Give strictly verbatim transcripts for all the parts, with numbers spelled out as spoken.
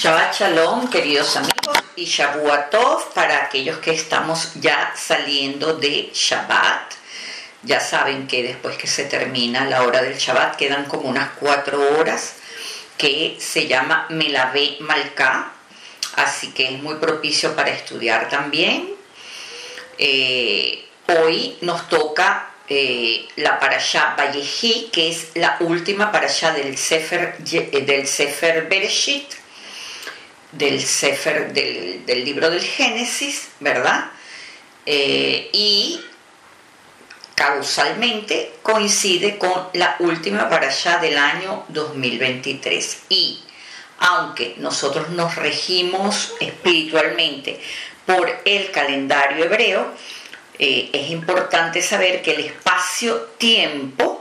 Shabbat Shalom, queridos amigos, y Shavua Tov para aquellos que estamos ya saliendo de Shabbat. Ya saben que después que se termina la hora del Shabbat quedan como unas cuatro horas que se llama Melavé Malká, así que es muy propicio para estudiar también. Eh, hoy nos toca eh, la parashá Vayehi, que es la última parashá del Sefer, del Sefer Bereshit, del Sefer, del, del libro del Génesis, ¿verdad? Eh, y causalmente coincide con la última parashá del año dos mil veintitrés. Y aunque nosotros nos regimos espiritualmente por el calendario hebreo, eh, es importante saber que el espacio-tiempo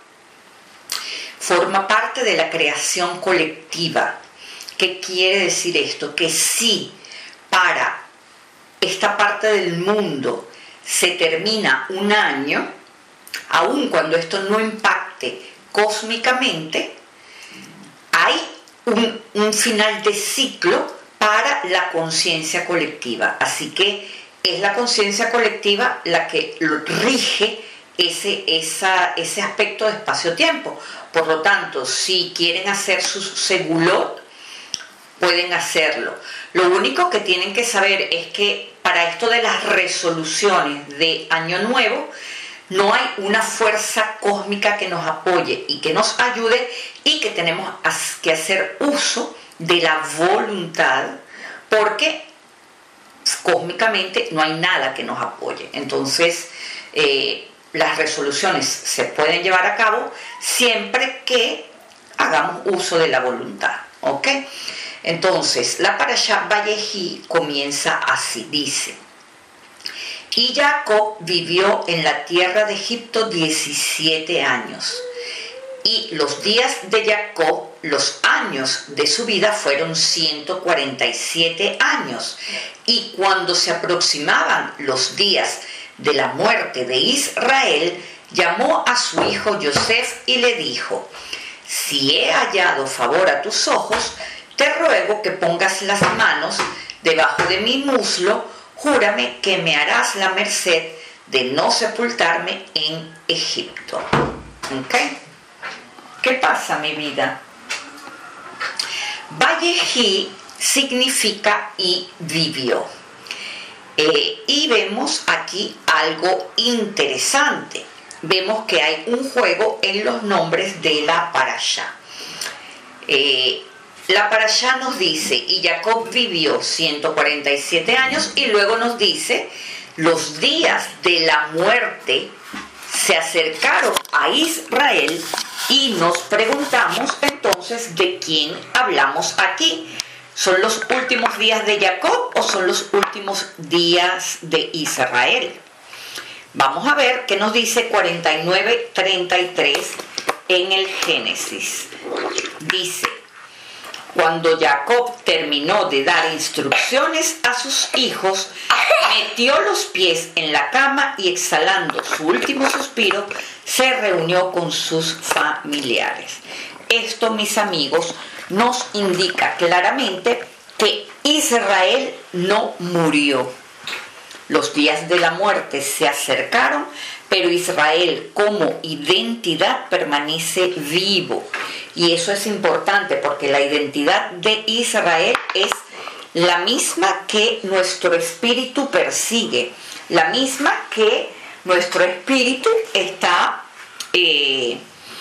forma parte de la creación colectiva. ¿Qué quiere decir esto? Que si para esta parte del mundo se termina un año, aun cuando esto no impacte cósmicamente, hay un, un final de ciclo para la conciencia colectiva. Así que es la conciencia colectiva la que lo rige ese, esa, ese aspecto de espacio-tiempo. Por lo tanto, si quieren hacer su segulot, pueden hacerlo. Lo único que tienen que saber es que para esto de las resoluciones de Año Nuevo no hay una fuerza cósmica que nos apoye y que nos ayude, y que tenemos que hacer uso de la voluntad, porque cósmicamente no hay nada que nos apoye. Entonces eh, las resoluciones se pueden llevar a cabo siempre que hagamos uso de la voluntad, ¿ok? Entonces, la parashá Vayehi comienza así, dice: y Jacob vivió en la tierra de Egipto diecisiete años, y los días de Jacob, los años de su vida, fueron ciento cuarenta y siete años, y cuando se aproximaban los días de la muerte de Israel, llamó a su hijo Yosef y le dijo: si he hallado favor a tus ojos, te ruego que pongas las manos debajo de mi muslo, júrame que me harás la merced de no sepultarme en Egipto. ¿Ok? ¿Qué pasa, mi vida? Vayehi significa y vivió. Eh, y vemos aquí algo interesante. Vemos que hay un juego en los nombres de la parashá. Eh, La parashá nos dice, y Jacob vivió ciento cuarenta y siete años, y luego nos dice, los días de la muerte se acercaron a Israel, y nos preguntamos entonces de quién hablamos aquí. ¿Son los últimos días de Jacob o son los últimos días de Israel? Vamos a ver qué nos dice cuarenta y nueve treinta y tres en el Génesis. Dice: cuando Jacob terminó de dar instrucciones a sus hijos, metió los pies en la cama y, exhalando su último suspiro, se reunió con sus familiares. Esto, mis amigos, nos indica claramente que Israel no murió. Los días de la muerte se acercaron, pero Israel como identidad permanece vivo. Y eso es importante porque la identidad de Israel es la misma que nuestro espíritu persigue, la misma que nuestro espíritu está, eh,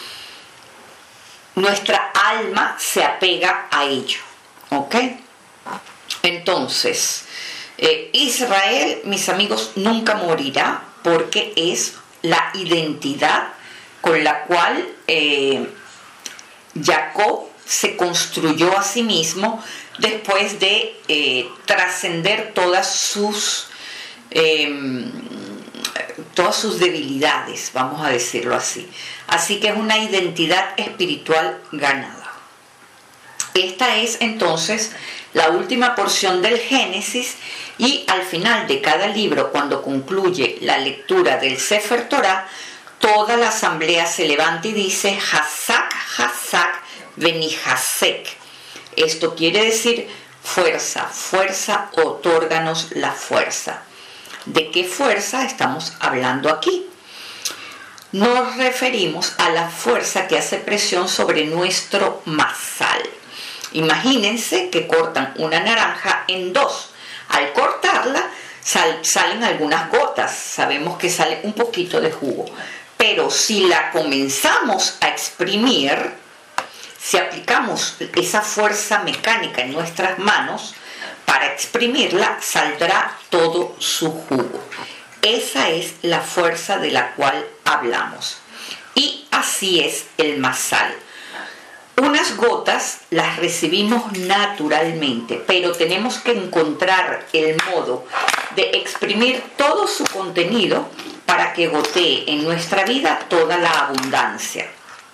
nuestra alma se apega a ello, ¿ok? Entonces, eh, Israel, mis amigos, nunca morirá porque es la identidad con la cual eh, Jacob se construyó a sí mismo después de eh, trascender todas sus eh, todas sus debilidades, vamos a decirlo así. Así que es una identidad espiritual ganada. Esta es entonces la última porción del Génesis, y al final de cada libro, cuando concluye la lectura del Sefer Torah, toda la asamblea se levanta y dice: Hazak, Hazak, Benihasek. Esto quiere decir fuerza, fuerza, otórganos la fuerza. ¿De qué fuerza estamos hablando aquí? Nos referimos a la fuerza que hace presión sobre nuestro mazal. Imagínense que cortan una naranja en dos. Al cortarla sal, salen algunas gotas, sabemos que sale un poquito de jugo. Pero si la comenzamos a exprimir, si aplicamos esa fuerza mecánica en nuestras manos, para exprimirla saldrá todo su jugo. Esa es la fuerza de la cual hablamos. Y así es el mazal. Unas gotas las recibimos naturalmente, pero tenemos que encontrar el modo de exprimir todo su contenido para que gotee en nuestra vida toda la abundancia.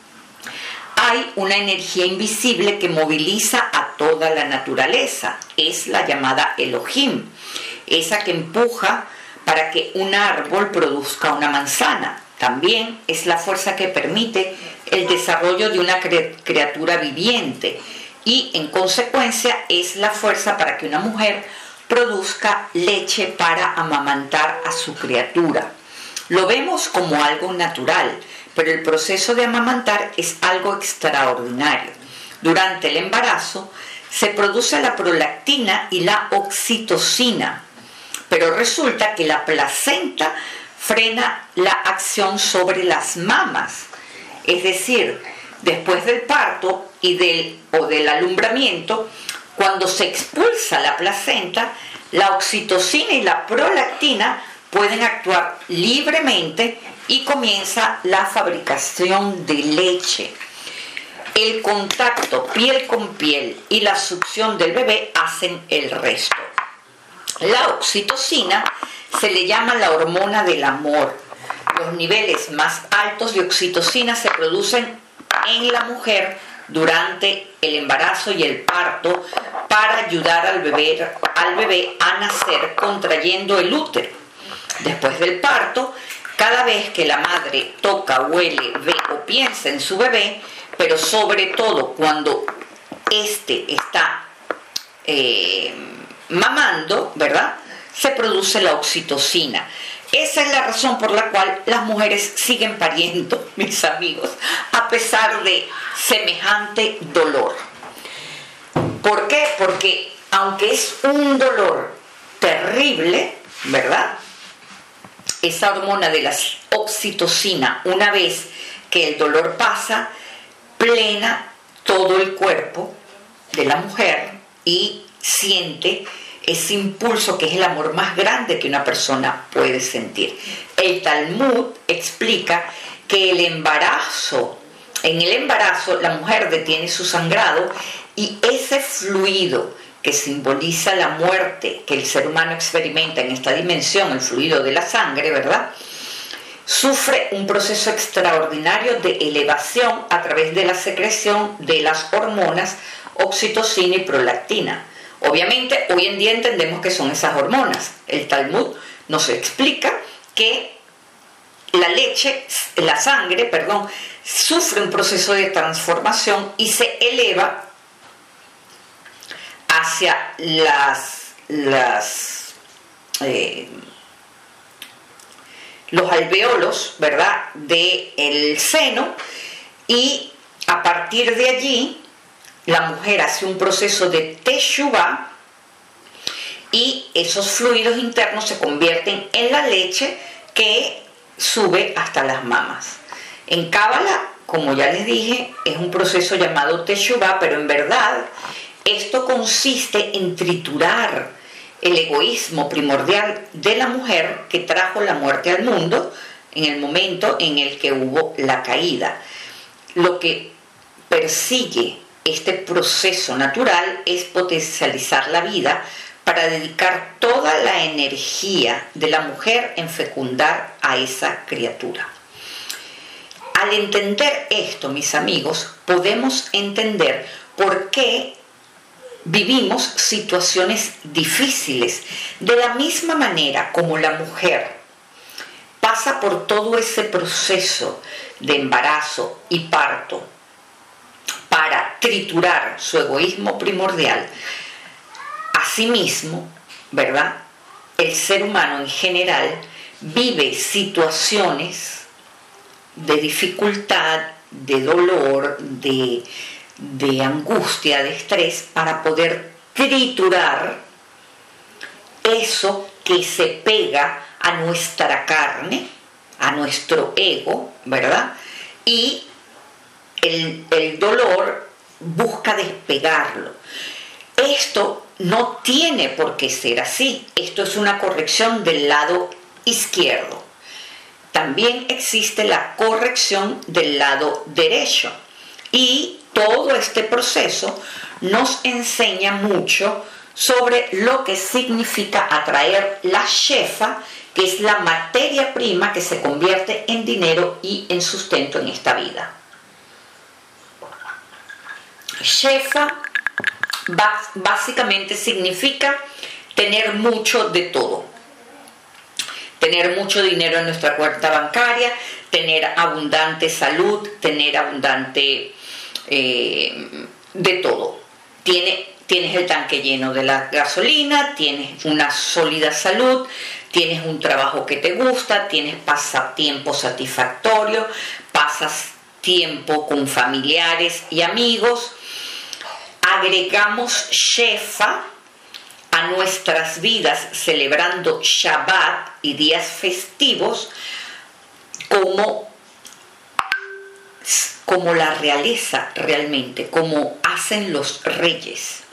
Hay una energía invisible que moviliza a toda la naturaleza. Es la llamada Elohim, esa que empuja para que un árbol produzca una manzana. También es la fuerza que permite el desarrollo de una criatura viviente y, en consecuencia, es la fuerza para que una mujer produzca leche para amamantar a su criatura. Lo vemos como algo natural, pero el proceso de amamantar es algo extraordinario. Durante el embarazo se produce la prolactina y la oxitocina, pero resulta que la placenta frena la acción sobre las mamas. Es decir, después del parto y del, o del alumbramiento, cuando se expulsa la placenta, la oxitocina y la prolactina pueden actuar libremente y comienza la fabricación de leche. El contacto piel con piel y la succión del bebé hacen el resto. La oxitocina se le llama la hormona del amor. Los niveles más altos de oxitocina se producen en la mujer durante el embarazo y el parto para ayudar al bebé, al bebé a nacer contrayendo el útero. Después del parto, cada vez que la madre toca, huele, ve o piensa en su bebé, pero sobre todo cuando éste está eh, mamando, ¿verdad?, se produce la oxitocina. Esa es la razón por la cual las mujeres siguen pariendo, mis amigos, a pesar de semejante dolor. ¿Por qué? Porque aunque es un dolor terrible, ¿verdad?, esa hormona de la oxitocina, una vez que el dolor pasa, plena todo el cuerpo de la mujer y siente ese impulso que es el amor más grande que una persona puede sentir. El Talmud explica que el embarazo, en el embarazo la mujer detiene su sangrado y ese fluido que simboliza la muerte que el ser humano experimenta en esta dimensión, el fluido de la sangre, ¿verdad?, sufre un proceso extraordinario de elevación a través de la secreción de las hormonas oxitocina y prolactina. Obviamente, hoy en día entendemos que son esas hormonas. El Talmud nos explica que la leche, la sangre, perdón, sufre un proceso de transformación y se eleva hacia las, las eh, los alveolos, ¿verdad?, del seno, y a partir de allí la mujer hace un proceso de teshuvá y esos fluidos internos se convierten en la leche que sube hasta las mamas. En Cábala, como ya les dije, es un proceso llamado teshuvá, pero en verdad esto consiste en triturar el egoísmo primordial de la mujer que trajo la muerte al mundo en el momento en el que hubo la caída. Lo que persigue este proceso natural es potencializar la vida para dedicar toda la energía de la mujer en fecundar a esa criatura. Al entender esto, mis amigos, podemos entender por qué vivimos situaciones difíciles. De la misma manera como la mujer pasa por todo ese proceso de embarazo y parto para triturar su egoísmo primordial. Asimismo, ¿verdad?, el ser humano en general vive situaciones de dificultad, de dolor, de, de angustia, de estrés, para poder triturar eso que se pega a nuestra carne, a nuestro ego, ¿verdad? Y el, el dolor busca despegarlo. Esto no tiene por qué ser así. Esto es una corrección del lado izquierdo. También existe la corrección del lado derecho. Y todo este proceso nos enseña mucho sobre lo que significa atraer la shefa, que es la materia prima que se convierte en dinero y en sustento en esta vida. Shefa básicamente significa tener mucho de todo. Tener mucho dinero en nuestra cuenta bancaria, tener abundante salud, tener abundante eh, de todo. Tiene, tienes el tanque lleno de la gasolina, tienes una sólida salud, tienes un trabajo que te gusta, tienes pasatiempo satisfactorio, pasas tiempo con familiares y amigos. Agregamos shefa a nuestras vidas celebrando Shabbat y días festivos como, como la realeza realmente, como hacen los reyes.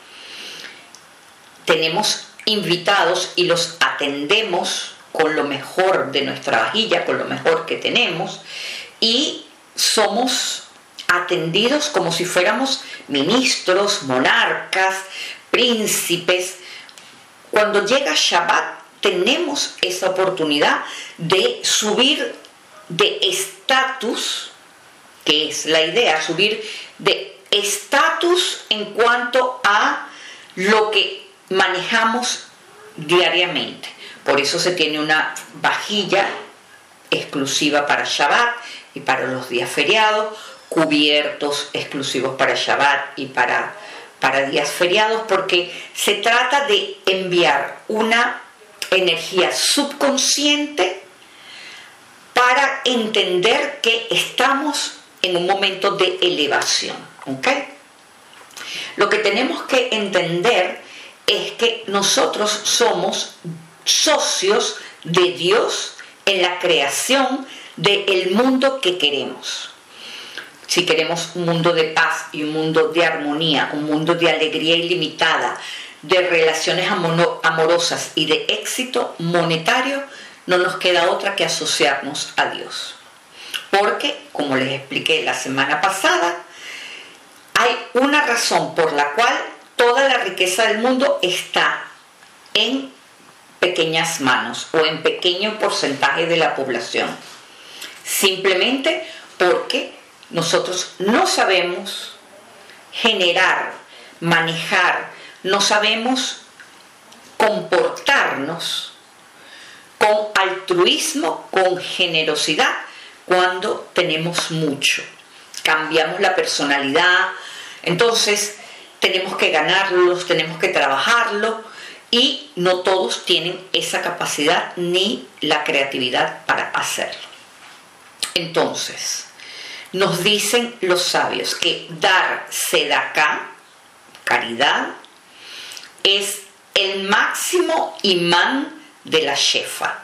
Tenemos invitados y los atendemos con lo mejor de nuestra vajilla, con lo mejor que tenemos, y somos atendidos como si fuéramos ministros, monarcas, príncipes. Cuando llega Shabbat tenemos esa oportunidad de subir de estatus, que es la idea, subir de estatus en cuanto a lo que manejamos diariamente. Por eso se tiene una vajilla exclusiva para Shabbat y para los días feriados, cubiertos exclusivos para Shabbat y para, para días feriados, porque se trata de enviar una energía subconsciente para entender que estamos en un momento de elevación, ¿ok? Lo que tenemos que entender es que nosotros somos socios de Dios en la creación del mundo que queremos. Si queremos un mundo de paz y un mundo de armonía, un mundo de alegría ilimitada, de relaciones amorosas y de éxito monetario, no nos queda otra que asociarnos a Dios. Porque, como les expliqué la semana pasada, hay una razón por la cual toda la riqueza del mundo está en pequeñas manos o en pequeño porcentaje de la población. Simplemente porque nosotros no sabemos generar, manejar, no sabemos comportarnos con altruismo, con generosidad, cuando tenemos mucho. Cambiamos la personalidad, entonces tenemos que ganarlos, tenemos que trabajarlo, y no todos tienen esa capacidad ni la creatividad para hacerlo. Entonces, nos dicen los sabios que dar sedaká, caridad, es el máximo imán de la shefa.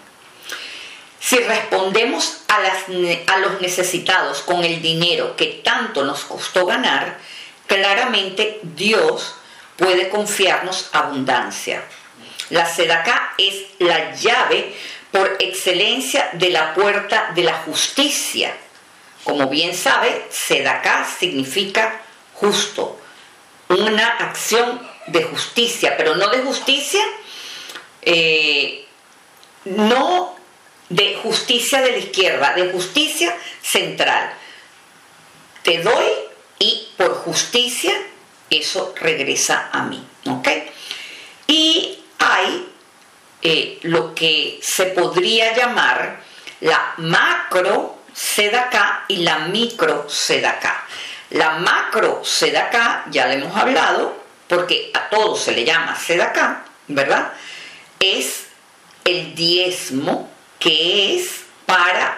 Si respondemos a, las, a los necesitados con el dinero que tanto nos costó ganar, claramente Dios puede confiarnos abundancia. La sedaká es la llave por excelencia de la puerta de la justicia. Como bien sabe, sedaká significa justo, una acción de justicia, pero no de justicia, eh, no de justicia de la izquierda, de justicia central. Te doy y por justicia eso regresa a mí, ¿ok? Y hay eh, lo que se podría llamar la macro sedaká y la micro sedaká. La macro Sedaká, ya le hemos hablado, porque a todo se le llama Sedaká, ¿verdad? Es el diezmo que es para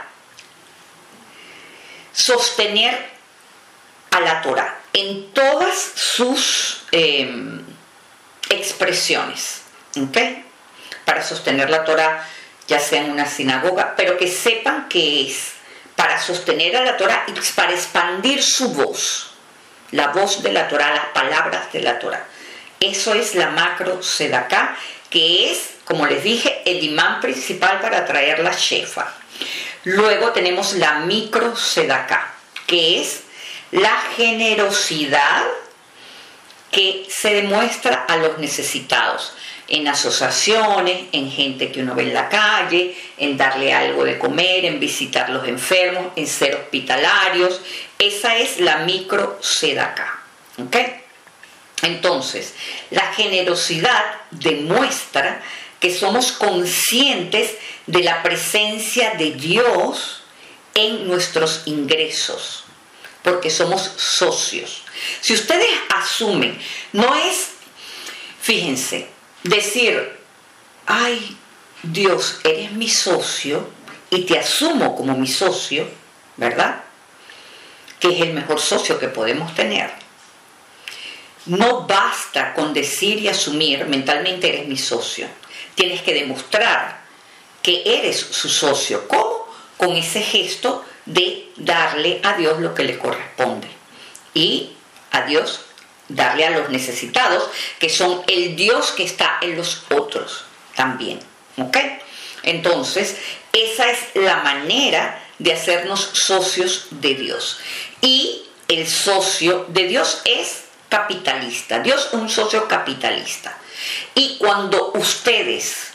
sostener a la Torá en todas sus eh, expresiones, ¿ok? Para sostener la Torá, ya sea en una sinagoga, pero que sepan que es para sostener a la Torá y para expandir su voz, la voz de la Torá, las palabras de la Torá. Eso es la macro Sedaká, que es, como les dije, el imán principal para traer la shefa. Luego tenemos la micro Sedaká, que es la generosidad que se demuestra a los necesitados, en asociaciones, en gente que uno ve en la calle, en darle algo de comer, en visitar los enfermos, en ser hospitalarios. Esa es la micro Sedaká, ¿ok? Entonces, la generosidad demuestra que somos conscientes de la presencia de Dios en nuestros ingresos, porque somos socios. Si ustedes asumen, no es, fíjense, decir, ay, Dios, eres mi socio y te asumo como mi socio, ¿verdad? Que es el mejor socio que podemos tener. No basta con decir y asumir, mentalmente eres mi socio. Tienes que demostrar que eres su socio. ¿Cómo? Con ese gesto de darle a Dios lo que le corresponde. Y a Dios darle a los necesitados, que son el Dios que está en los otros también. ¿Ok? Entonces, esa es la manera de hacernos socios de Dios. Y el socio de Dios es capitalista. Dios es un socio capitalista. Y cuando ustedes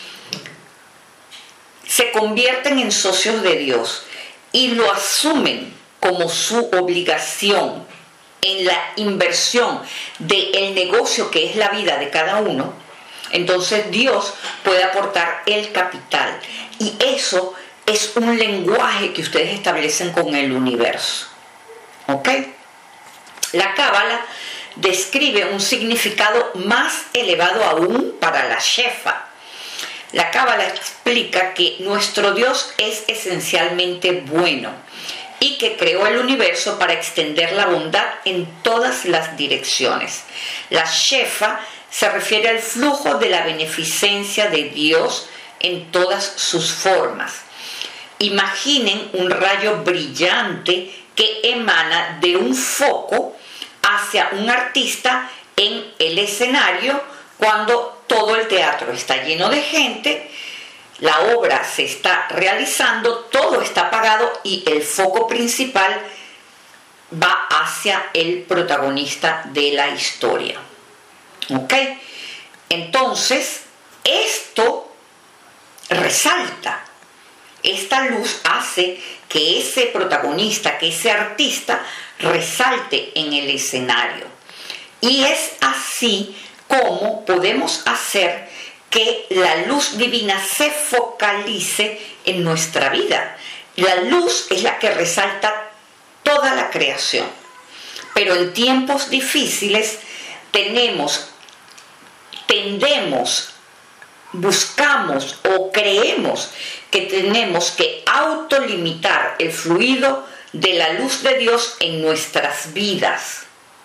se convierten en socios de Dios y lo asumen como su obligación en la inversión del negocio que es la vida de cada uno, entonces Dios puede aportar el capital. Y eso es un lenguaje que ustedes establecen con el universo. ¿Ok? La Cábala describe un significado más elevado aún para la shefa. La Cábala explica que nuestro Dios es esencialmente bueno y que creó el universo para extender la bondad en todas las direcciones. La shefa se refiere al flujo de la beneficencia de Dios en todas sus formas. Imaginen un rayo brillante que emana de un foco hacia un artista en el escenario cuando todo el teatro está lleno de gente, la obra se está realizando, todo está apagado y el foco principal va hacia el protagonista de la historia. ¿Ok? Entonces, esto resalta. Esta luz hace que ese protagonista, que ese artista resalte en el escenario. Y es así como podemos hacer que la luz divina se focalice en nuestra vida. La luz es la que resalta toda la creación. Pero en tiempos difíciles tenemos, tendemos, buscamos o creemos que tenemos que autolimitar el fluido de la luz de Dios en nuestras vidas.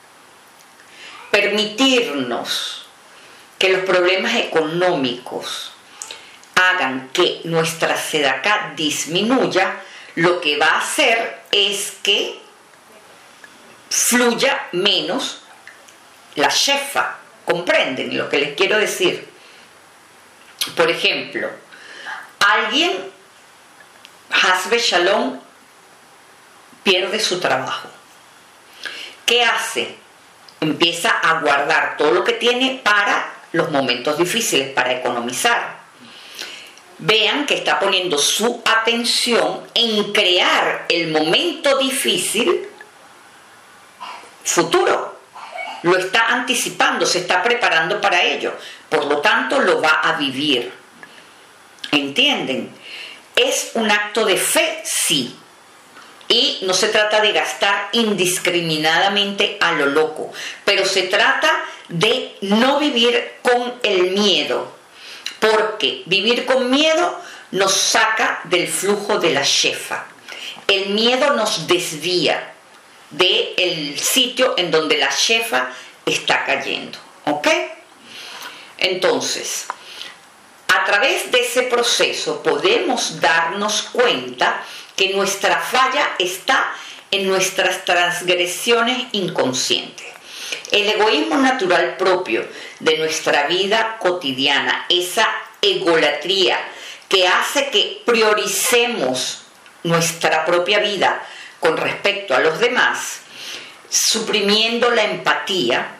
Permitirnos que los problemas económicos hagan que nuestra sedaká disminuya, lo que va a hacer es que fluya menos la shefa. ¿Comprenden lo que les quiero decir? Por ejemplo, alguien, Hasbe Shalom, pierde su trabajo. ¿Qué hace? Empieza a guardar todo lo que tiene para los momentos difíciles, para economizar. Vean que está poniendo su atención en crear el momento difícil futuro. Lo está anticipando, se está preparando para ello. Por lo tanto, lo va a vivir. ¿Entienden? ¿Es un acto de fe? Sí. Y no se trata de gastar indiscriminadamente a lo loco, pero se trata de no vivir con el miedo, porque vivir con miedo nos saca del flujo de la shefa. El miedo nos desvía del sitio en donde la shefa está cayendo, ¿ok? Entonces, a través de ese proceso podemos darnos cuenta que nuestra falla está en nuestras transgresiones inconscientes. El egoísmo natural propio de nuestra vida cotidiana, esa egolatría que hace que prioricemos nuestra propia vida con respecto a los demás, suprimiendo la empatía,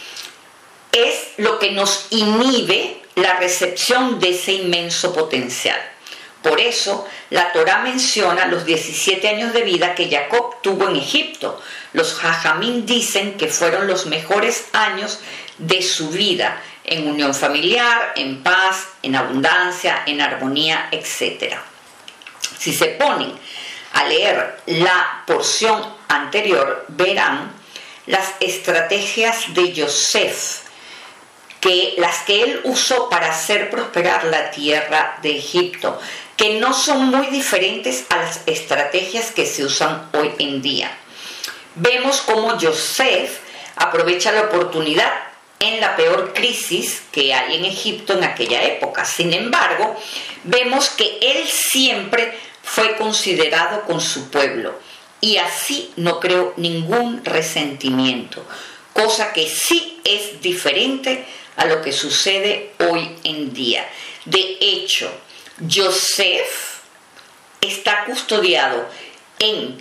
es lo que nos inhibe la recepción de ese inmenso potencial. Por eso, la Torá menciona los diecisiete años de vida que Jacob tuvo en Egipto. Los Jajamín dicen que fueron los mejores años de su vida, en unión familiar, en paz, en abundancia, en armonía, etcétera. Si se ponen a leer la porción anterior, verán las estrategias de Yosef, que las que él usó para hacer prosperar la tierra de Egipto, que no son muy diferentes a las estrategias que se usan hoy en día. Vemos cómo Yosef aprovecha la oportunidad en la peor crisis que hay en Egipto en aquella época. Sin embargo, vemos que él siempre fue considerado con su pueblo y así no creó ningún resentimiento, cosa que sí es diferente a lo que sucede hoy en día. De hecho, Yosef está custodiado en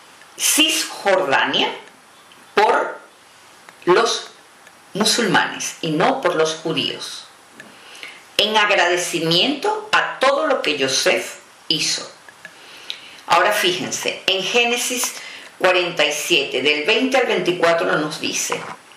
Cisjordania por los musulmanes y no por los judíos, en agradecimiento a todo lo que Yosef hizo. Ahora fíjense, en Génesis cuarenta y siete, del veinte al veinticuatro nos dice: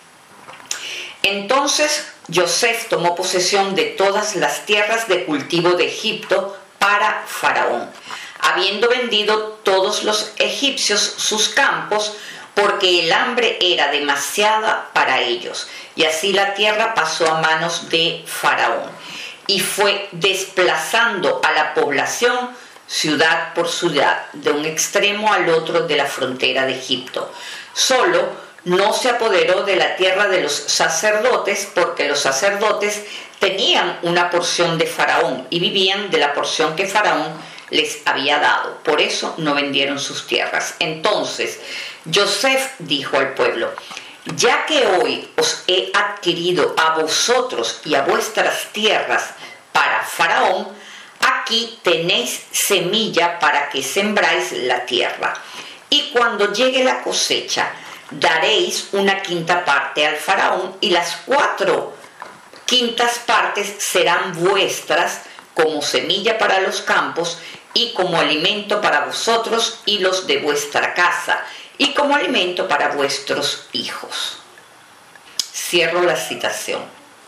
entonces Yosef tomó posesión de todas las tierras de cultivo de Egipto para Faraón, habiendo vendido todos los egipcios sus campos, porque el hambre era demasiada para ellos. Y así la tierra pasó a manos de Faraón, y fue desplazando a la población ciudad por ciudad, de un extremo al otro de la frontera de Egipto. Solo no se apoderó de la tierra de los sacerdotes, porque los sacerdotes tenían una porción de Faraón y vivían de la porción que Faraón les había dado. Por eso no vendieron sus tierras. Entonces Yosef dijo al pueblo: ya que hoy os he adquirido a vosotros y a vuestras tierras para Faraón, aquí tenéis semilla para que sembráis la tierra. Y cuando llegue la cosecha, daréis una quinta parte al Faraón, y las cuatro quintas partes serán vuestras como semilla para los campos y como alimento para vosotros y los de vuestra casa, y como alimento para vuestros hijos. Cierro la citación.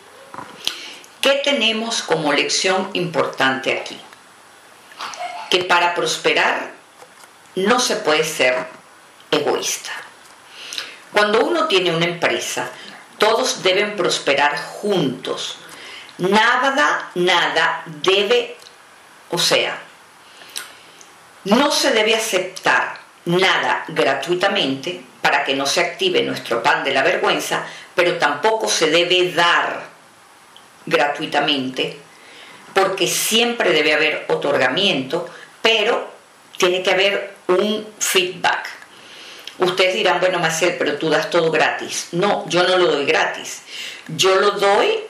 ¿Qué tenemos como lección importante aquí? Que para prosperar no se puede ser egoísta. Cuando uno tiene una empresa, todos deben prosperar juntos. Nada, nada debe, o sea, no se debe aceptar nada gratuitamente para que no se active nuestro pan de la vergüenza, pero tampoco se debe dar gratuitamente, porque siempre debe haber otorgamiento, pero tiene que haber un feedback. Ustedes dirán: bueno, Maciel, pero tú das todo gratis. No, yo no lo doy gratis. Yo lo doy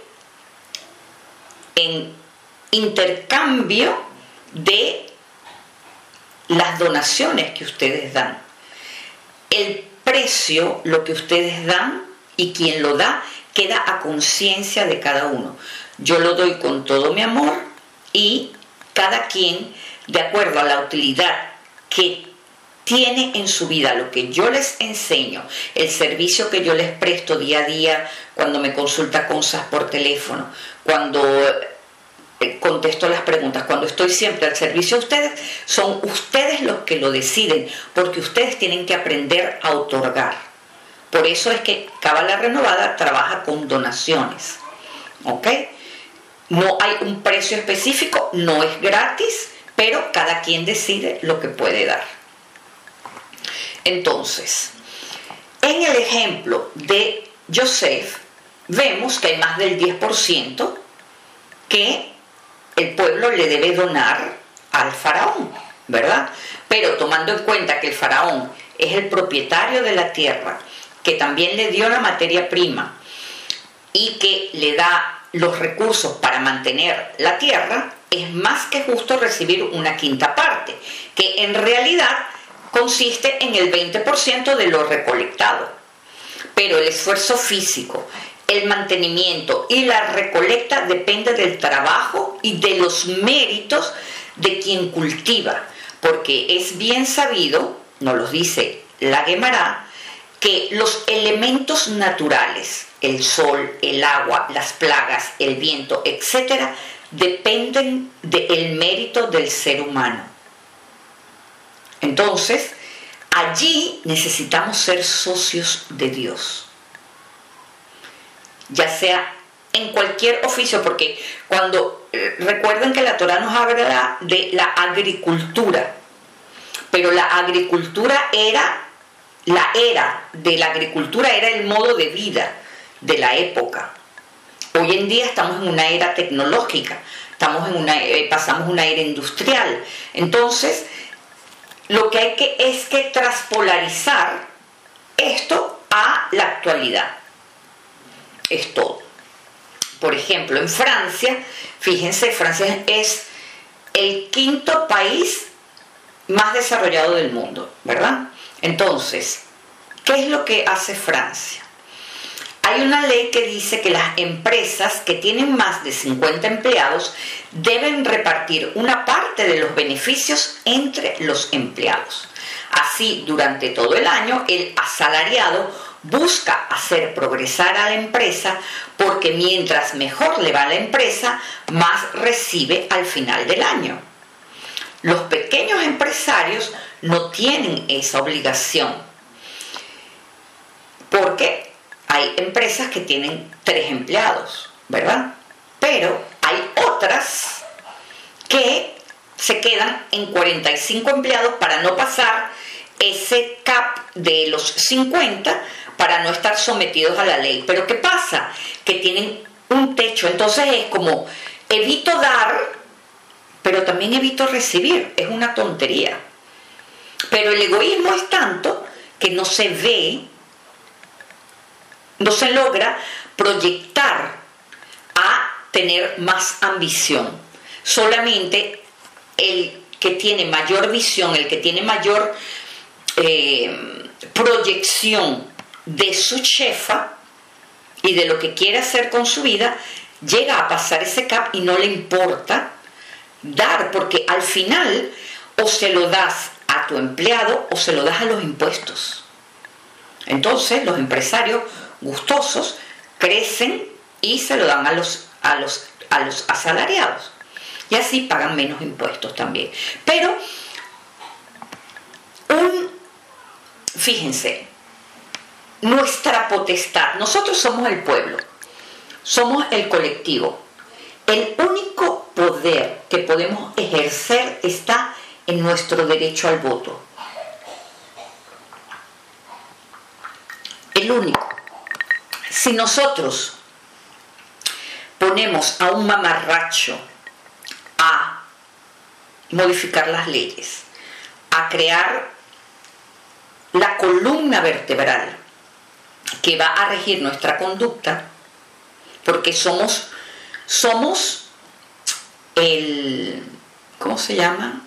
en intercambio de las donaciones que ustedes dan. El precio, lo que ustedes dan y quien lo da, queda a conciencia de cada uno. Yo lo doy con todo mi amor y cada quien, de acuerdo a la utilidad que tiene en su vida, lo que yo les enseño, el servicio que yo les presto día a día, cuando me consulta cosas por teléfono, cuando eh, contesto las preguntas. Cuando estoy siempre al servicio de ustedes, son ustedes los que lo deciden, porque ustedes tienen que aprender a otorgar. Por eso es que Cábala Renovada trabaja con donaciones, ¿ok? No hay un precio específico, no es gratis, pero cada quien decide lo que puede dar. Entonces, en el ejemplo de Yosef, vemos que hay más del diez por ciento que el pueblo le debe donar al faraón, ¿verdad? Pero tomando en cuenta que el faraón es el propietario de la tierra, que también le dio la materia prima y que le da los recursos para mantener la tierra, es más que justo recibir una quinta parte, que en realidad consiste en el veinte por ciento de lo recolectado. Pero el esfuerzo físico, el mantenimiento y la recolecta depende del trabajo y de los méritos de quien cultiva, porque es bien sabido, nos lo dice la Guemará, que los elementos naturales, el sol, el agua, las plagas, el viento, etcétera, dependen del mérito del ser humano. Entonces, allí necesitamos ser socios de Dios, ya sea en cualquier oficio, porque cuando eh, recuerden que la Torá nos habla de la agricultura, pero la agricultura era, la era de la agricultura era el modo de vida de la época. Hoy en día estamos en una era tecnológica, estamos en una, eh, pasamos una era industrial. Entonces, lo que hay que es que traspolarizar esto a la actualidad. Es todo. Por ejemplo, en Francia, fíjense, Francia es el quinto país más desarrollado del mundo, ¿verdad? Entonces, ¿qué es lo que hace Francia? Hay una ley que dice que las empresas que tienen más de cincuenta empleados deben repartir una parte de los beneficios entre los empleados. Así, durante todo el año, el asalariado busca hacer progresar a la empresa, porque mientras mejor le va a la empresa, más recibe al final del año. Los pequeños empresarios no tienen esa obligación, porque hay empresas que tienen tres empleados, ¿verdad? Pero hay otras que se quedan en cuarenta y cinco empleados para no pasar ese cap de los cincuenta, para no estar sometidos a la ley. Pero ¿qué pasa? Que tienen un techo. Entonces es como, evito dar, pero también evito recibir. Es una tontería. Pero el egoísmo es tanto que no se ve, no se logra proyectar a tener más ambición. Solamente el que tiene mayor visión, el que tiene mayor eh, proyección de su chefa y de lo que quiere hacer con su vida, llega a pasar ese cap y no le importa dar, porque al final o se lo das a tu empleado o se lo das a los impuestos. Entonces los empresarios gustosos crecen y se lo dan a los, a los, a los asalariados, y así pagan menos impuestos también. Pero un, fíjense, nuestra potestad, nosotros somos el pueblo, somos el colectivo. El único poder que podemos ejercer está en nuestro derecho al voto. El único. Si nosotros ponemos a un mamarracho a modificar las leyes, a crear la columna vertebral que va a regir nuestra conducta, porque somos somos el, ¿cómo se llama?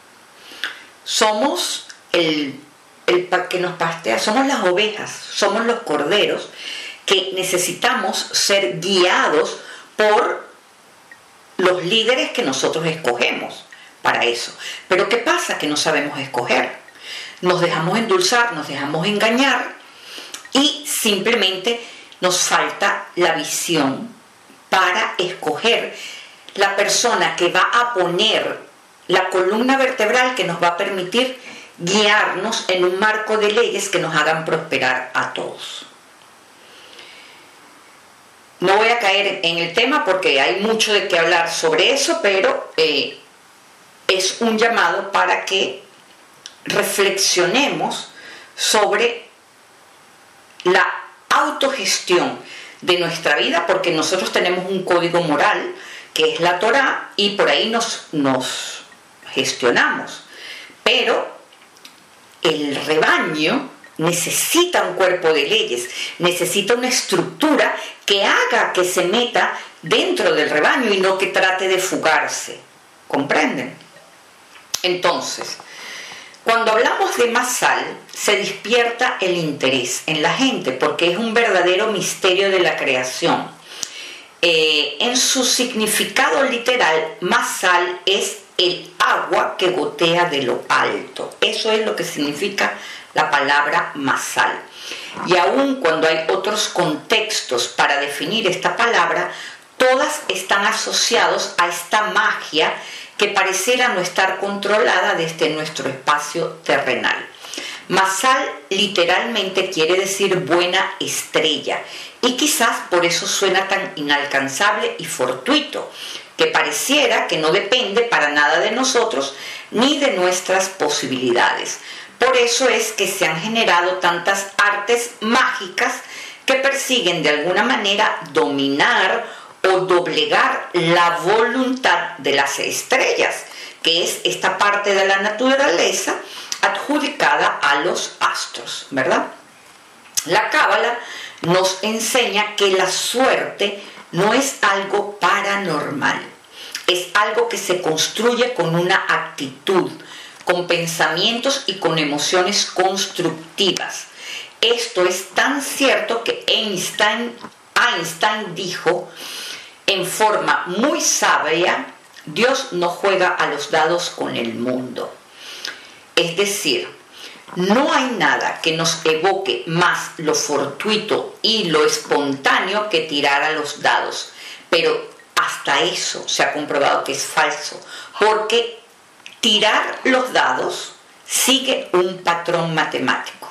Somos el, el que nos pastea, somos las ovejas, somos los corderos, que necesitamos ser guiados por los líderes que nosotros escogemos para eso. Pero ¿qué pasa? Que no sabemos escoger. Nos dejamos endulzar, nos dejamos engañar, y simplemente nos falta la visión para escoger la persona que va a poner la columna vertebral que nos va a permitir guiarnos en un marco de leyes que nos hagan prosperar a todos. No voy a caer en el tema porque hay mucho de qué hablar sobre eso, pero eh, es un llamado para que reflexionemos sobre la autogestión de nuestra vida, porque nosotros tenemos un código moral que es la Torá y por ahí nos, nos gestionamos, pero el rebaño necesita un cuerpo de leyes, necesita una estructura que haga que se meta dentro del rebaño y no que trate de fugarse. ¿Comprenden? Entonces, cuando hablamos de Masal, se despierta el interés en la gente porque es un verdadero misterio de la creación. Eh, en su significado literal, Masal es el agua que gotea de lo alto. Eso es lo que significa la palabra Masal. Y aun cuando hay otros contextos para definir esta palabra, todas están asociados a esta magia que pareciera no estar controlada desde nuestro espacio terrenal. Masal literalmente quiere decir buena estrella y quizás por eso suena tan inalcanzable y fortuito, que pareciera que no depende para nada de nosotros ni de nuestras posibilidades. Por eso es que se han generado tantas artes mágicas que persiguen de alguna manera dominar o doblegar la voluntad de las estrellas, que es esta parte de la naturaleza adjudicada a los astros, ¿verdad? La Cábala nos enseña que la suerte no es algo paranormal, es algo que se construye con una actitud, con pensamientos y con emociones constructivas. Esto es tan cierto que Einstein, Einstein dijo en forma muy sabia: Dios no juega a los dados con el mundo. Es decir, no hay nada que nos evoque más lo fortuito y lo espontáneo que tirar a los dados. Pero hasta eso se ha comprobado que es falso, porque tirar los dados sigue un patrón matemático.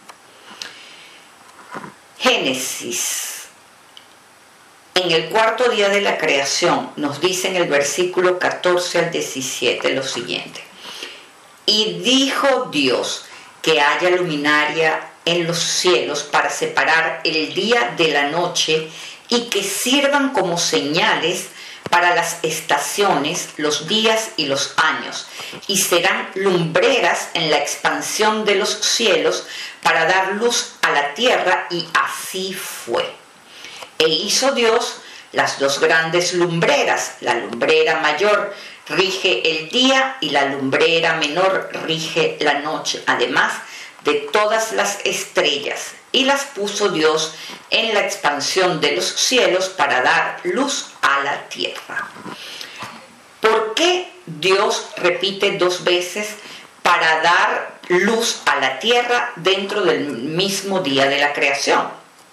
Génesis, en el cuarto día de la creación, nos dice en el versículo catorce al diecisiete lo siguiente: y dijo Dios que haya luminaria en los cielos para separar el día de la noche y que sirvan como señales para las estaciones, los días y los años, y serán lumbreras en la expansión de los cielos para dar luz a la tierra, y así fue. E hizo Dios las dos grandes lumbreras, la lumbrera mayor rige el día y la lumbrera menor rige la noche, además de todas las estrellas, y las puso Dios en la expansión de los cielos para dar luz a la tierra. ¿Por qué Dios repite dos veces para dar luz a la tierra dentro del mismo día de la creación?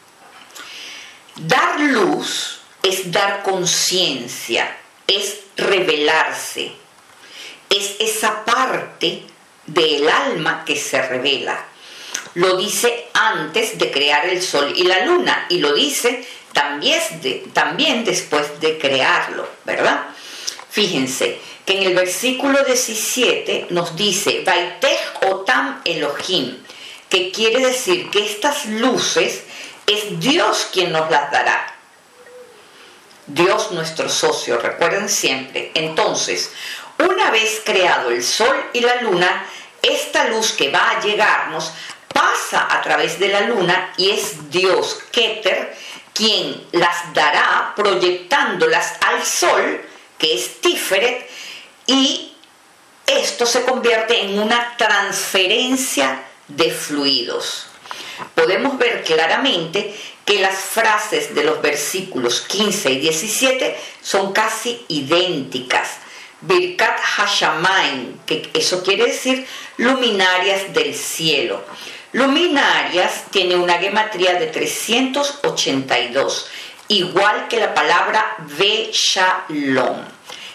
Dar luz es dar conciencia, es revelarse, es esa parte del alma que se revela. Lo dice antes de crear el sol y la luna, y lo dice también, de, también después de crearlo, ¿verdad? Fíjense que en el versículo diecisiete nos dice Vaitech Otam Elohim, que quiere decir que estas luces es Dios quien nos las dará. Dios nuestro socio, recuerden siempre. Entonces, una vez creado el sol y la luna, esta luz que va a llegarnos pasa a través de la luna y es Dios, Keter, quien las dará proyectándolas al sol, que es Tiferet, y esto se convierte en una transferencia de fluidos. Podemos ver claramente que las frases de los versículos quince y diecisiete son casi idénticas. Birkat Hashamayim, que eso quiere decir luminarias del cielo. Luminarias tiene una gematría de trescientos ochenta y dos, igual que la palabra Ve Shalom.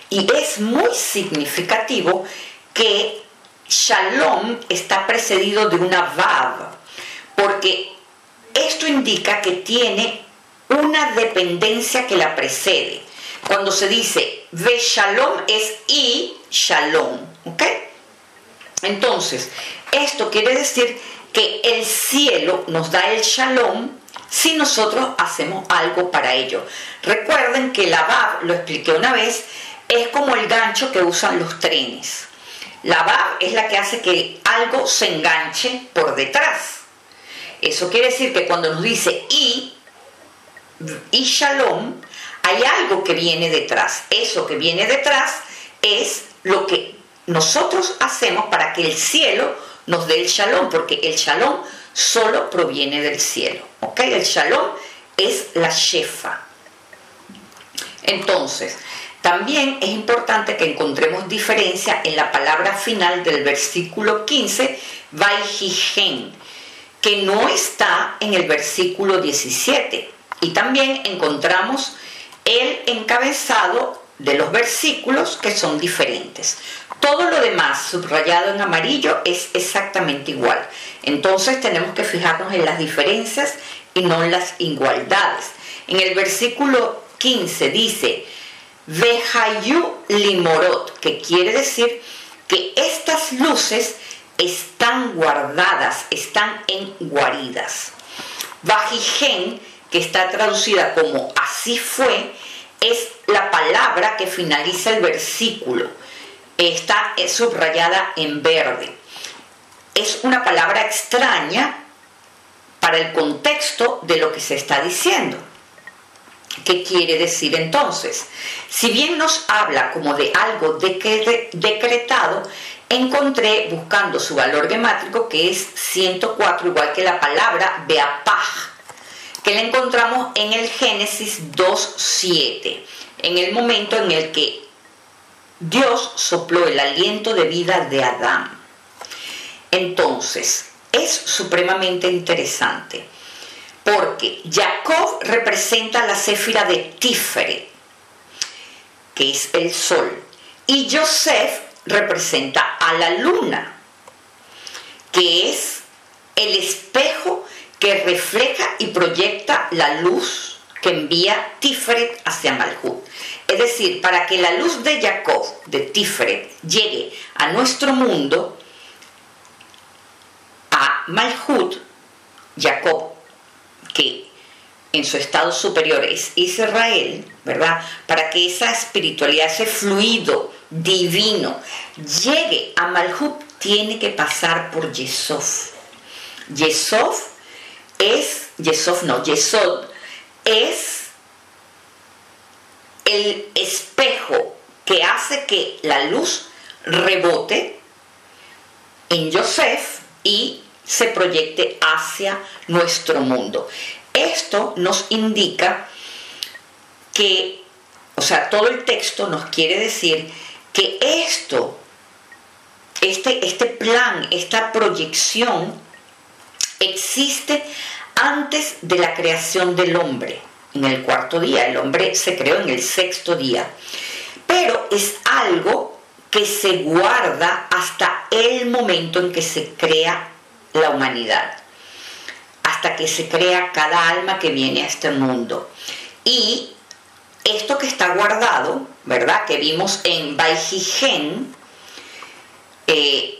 Y es muy significativo que Shalom está precedido de una Vav, porque esto indica que tiene una dependencia que la precede. Cuando se dice Ve Shalom es y Shalom, ¿ok? Entonces, esto quiere decir que el cielo nos da el Shalom si nosotros hacemos algo para ello. Recuerden que la Vav, lo expliqué una vez, es como el gancho que usan los trenes. La Vav es la que hace que algo se enganche por detrás. Eso quiere decir que cuando nos dice y, y Shalom, hay algo que viene detrás. Eso que viene detrás es lo que nosotros hacemos para que el cielo nos dé el Shalom, porque el Shalom solo proviene del cielo. ¿Ok? El Shalom es la Shefa. Entonces, también es importante que encontremos diferencia en la palabra final del versículo quince, Vaihigen, que no está en el versículo diecisiete. Y también encontramos el encabezado de los versículos que son diferentes. Todo lo demás subrayado en amarillo es exactamente igual. Entonces tenemos que fijarnos en las diferencias y no en las igualdades. En el versículo quince dice Vehayu limorot, que quiere decir que estas luces están guardadas, están en guaridas. Vajigen, que está traducida como así fue, es la palabra que finaliza el versículo. Está subrayada en verde. Es una palabra extraña para el contexto de lo que se está diciendo. ¿Qué quiere decir entonces? Si bien nos habla como de algo decre- decretado, encontré buscando su valor gemátrico que es ciento cuatro, igual que la palabra beapaj, que la encontramos en el Génesis dos siete, en el momento en el que Dios sopló el aliento de vida de Adán. Entonces, es supremamente interesante, porque Jacob representa la céfira de Tiferet, que es el sol, y Yosef representa a la luna, que es el espejo que refleja y proyecta la luz que envía Tiferet hacia Malhut. Es decir, para que la luz de Jacob, de Tiferet, llegue a nuestro mundo, a Malhut, Jacob, que en su estado superior es Israel, ¿verdad? Para que esa espiritualidad, ese fluido divino llegue a Malhut, tiene que pasar por Yesof. Yesof es, Yesof no, Yesod es el espejo que hace que la luz rebote en Yosef y se proyecte hacia nuestro mundo. Esto nos indica que, o sea, todo el texto nos quiere decir que esto, este, este plan, esta proyección existe antes de la creación del hombre. En el cuarto día, el hombre se creó en el sexto día, pero es algo que se guarda hasta el momento en que se crea la humanidad, hasta que se crea cada alma que viene a este mundo. Y esto que está guardado, ¿verdad?, que vimos en Vaihigen, eh,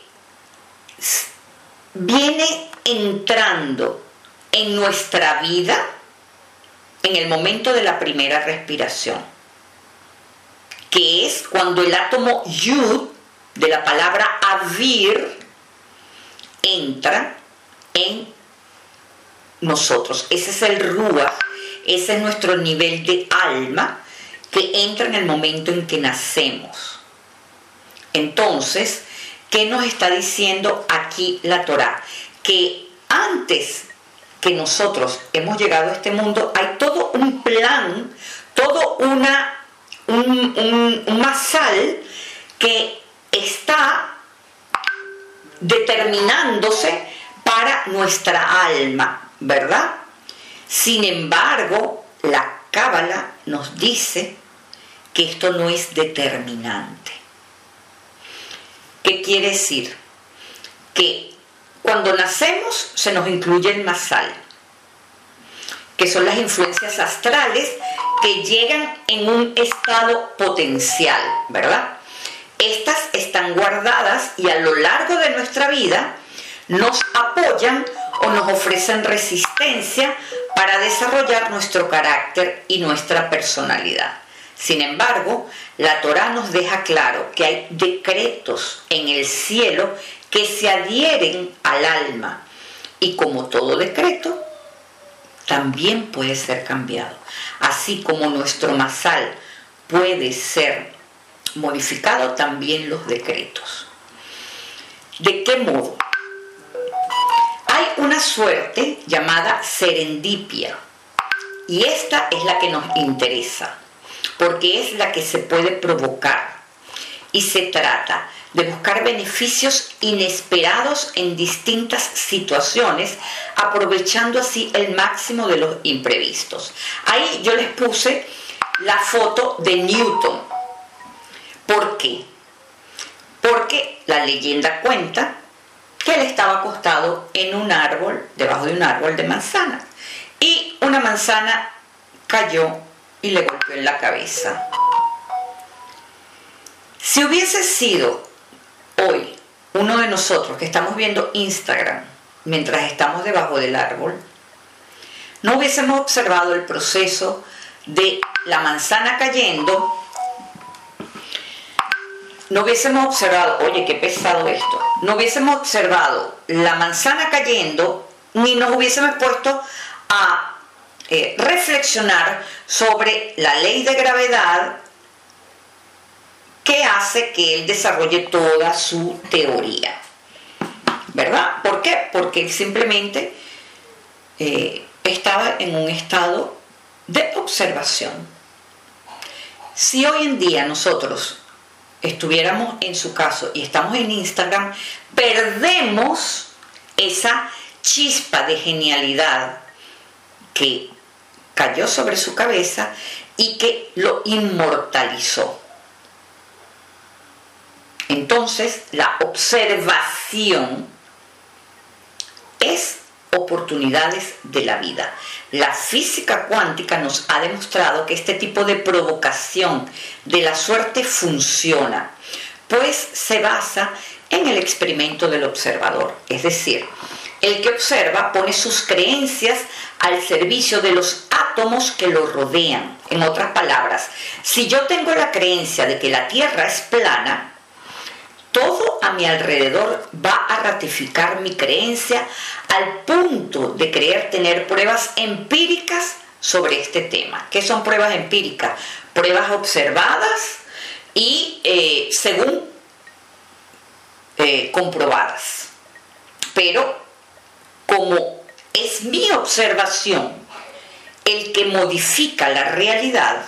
viene entrando en nuestra vida en el momento de la primera respiración, que es cuando el átomo Yud de la palabra Avir entra en nosotros. Ese es el Ruach, ese es nuestro nivel de alma que entra en el momento en que nacemos. Entonces, ¿qué nos está diciendo aquí la Torá? Que antes que nosotros hemos llegado a este mundo, hay todo un plan, todo una, un, un, un masal que está determinándose para nuestra alma, ¿verdad? Sin embargo, la Cábala nos dice que esto no es determinante. ¿Qué quiere decir? Que cuando nacemos se nos incluye el masal, que son las influencias astrales que llegan en un estado potencial, ¿verdad? Estas están guardadas y a lo largo de nuestra vida nos apoyan o nos ofrecen resistencia para desarrollar nuestro carácter y nuestra personalidad. Sin embargo, la Torá nos deja claro que hay decretos en el cielo que se adhieren al alma y como todo decreto, también puede ser cambiado. Así como nuestro masal puede ser modificado, también los decretos. ¿De qué modo? Hay una suerte llamada serendipia y esta es la que nos interesa porque es la que se puede provocar y se trata de buscar beneficios inesperados en distintas situaciones, aprovechando así el máximo de los imprevistos. Ahí yo les puse la foto de Newton. ¿Por qué? Porque la leyenda cuenta que él estaba acostado en un árbol, debajo de un árbol de manzana, y una manzana cayó y le golpeó en la cabeza. Si hubiese sido hoy uno de nosotros que estamos viendo Instagram mientras estamos debajo del árbol, no hubiésemos observado el proceso de la manzana cayendo, no hubiésemos observado, oye, qué pesado esto, no hubiésemos observado la manzana cayendo, ni nos hubiésemos puesto a eh, reflexionar sobre la ley de gravedad que hace que él desarrolle toda su teoría, ¿verdad? ¿Por qué? Porque él simplemente eh, estaba en un estado de observación. Si hoy en día nosotros estuviéramos en su caso y estamos en Instagram, perdemos esa chispa de genialidad que cayó sobre su cabeza y que lo inmortalizó. Entonces, la observación es oportunidades de la vida. La física cuántica nos ha demostrado que este tipo de provocación de la suerte funciona, pues se basa en el experimento del observador. Es decir, el que observa pone sus creencias al servicio de los átomos que lo rodean. En otras palabras, si yo tengo la creencia de que la Tierra es plana, todo a mi alrededor va a ratificar mi creencia al punto de creer tener pruebas empíricas sobre este tema. ¿Qué son pruebas empíricas? Pruebas observadas y eh, según eh, comprobadas. Pero como es mi observación el que modifica la realidad,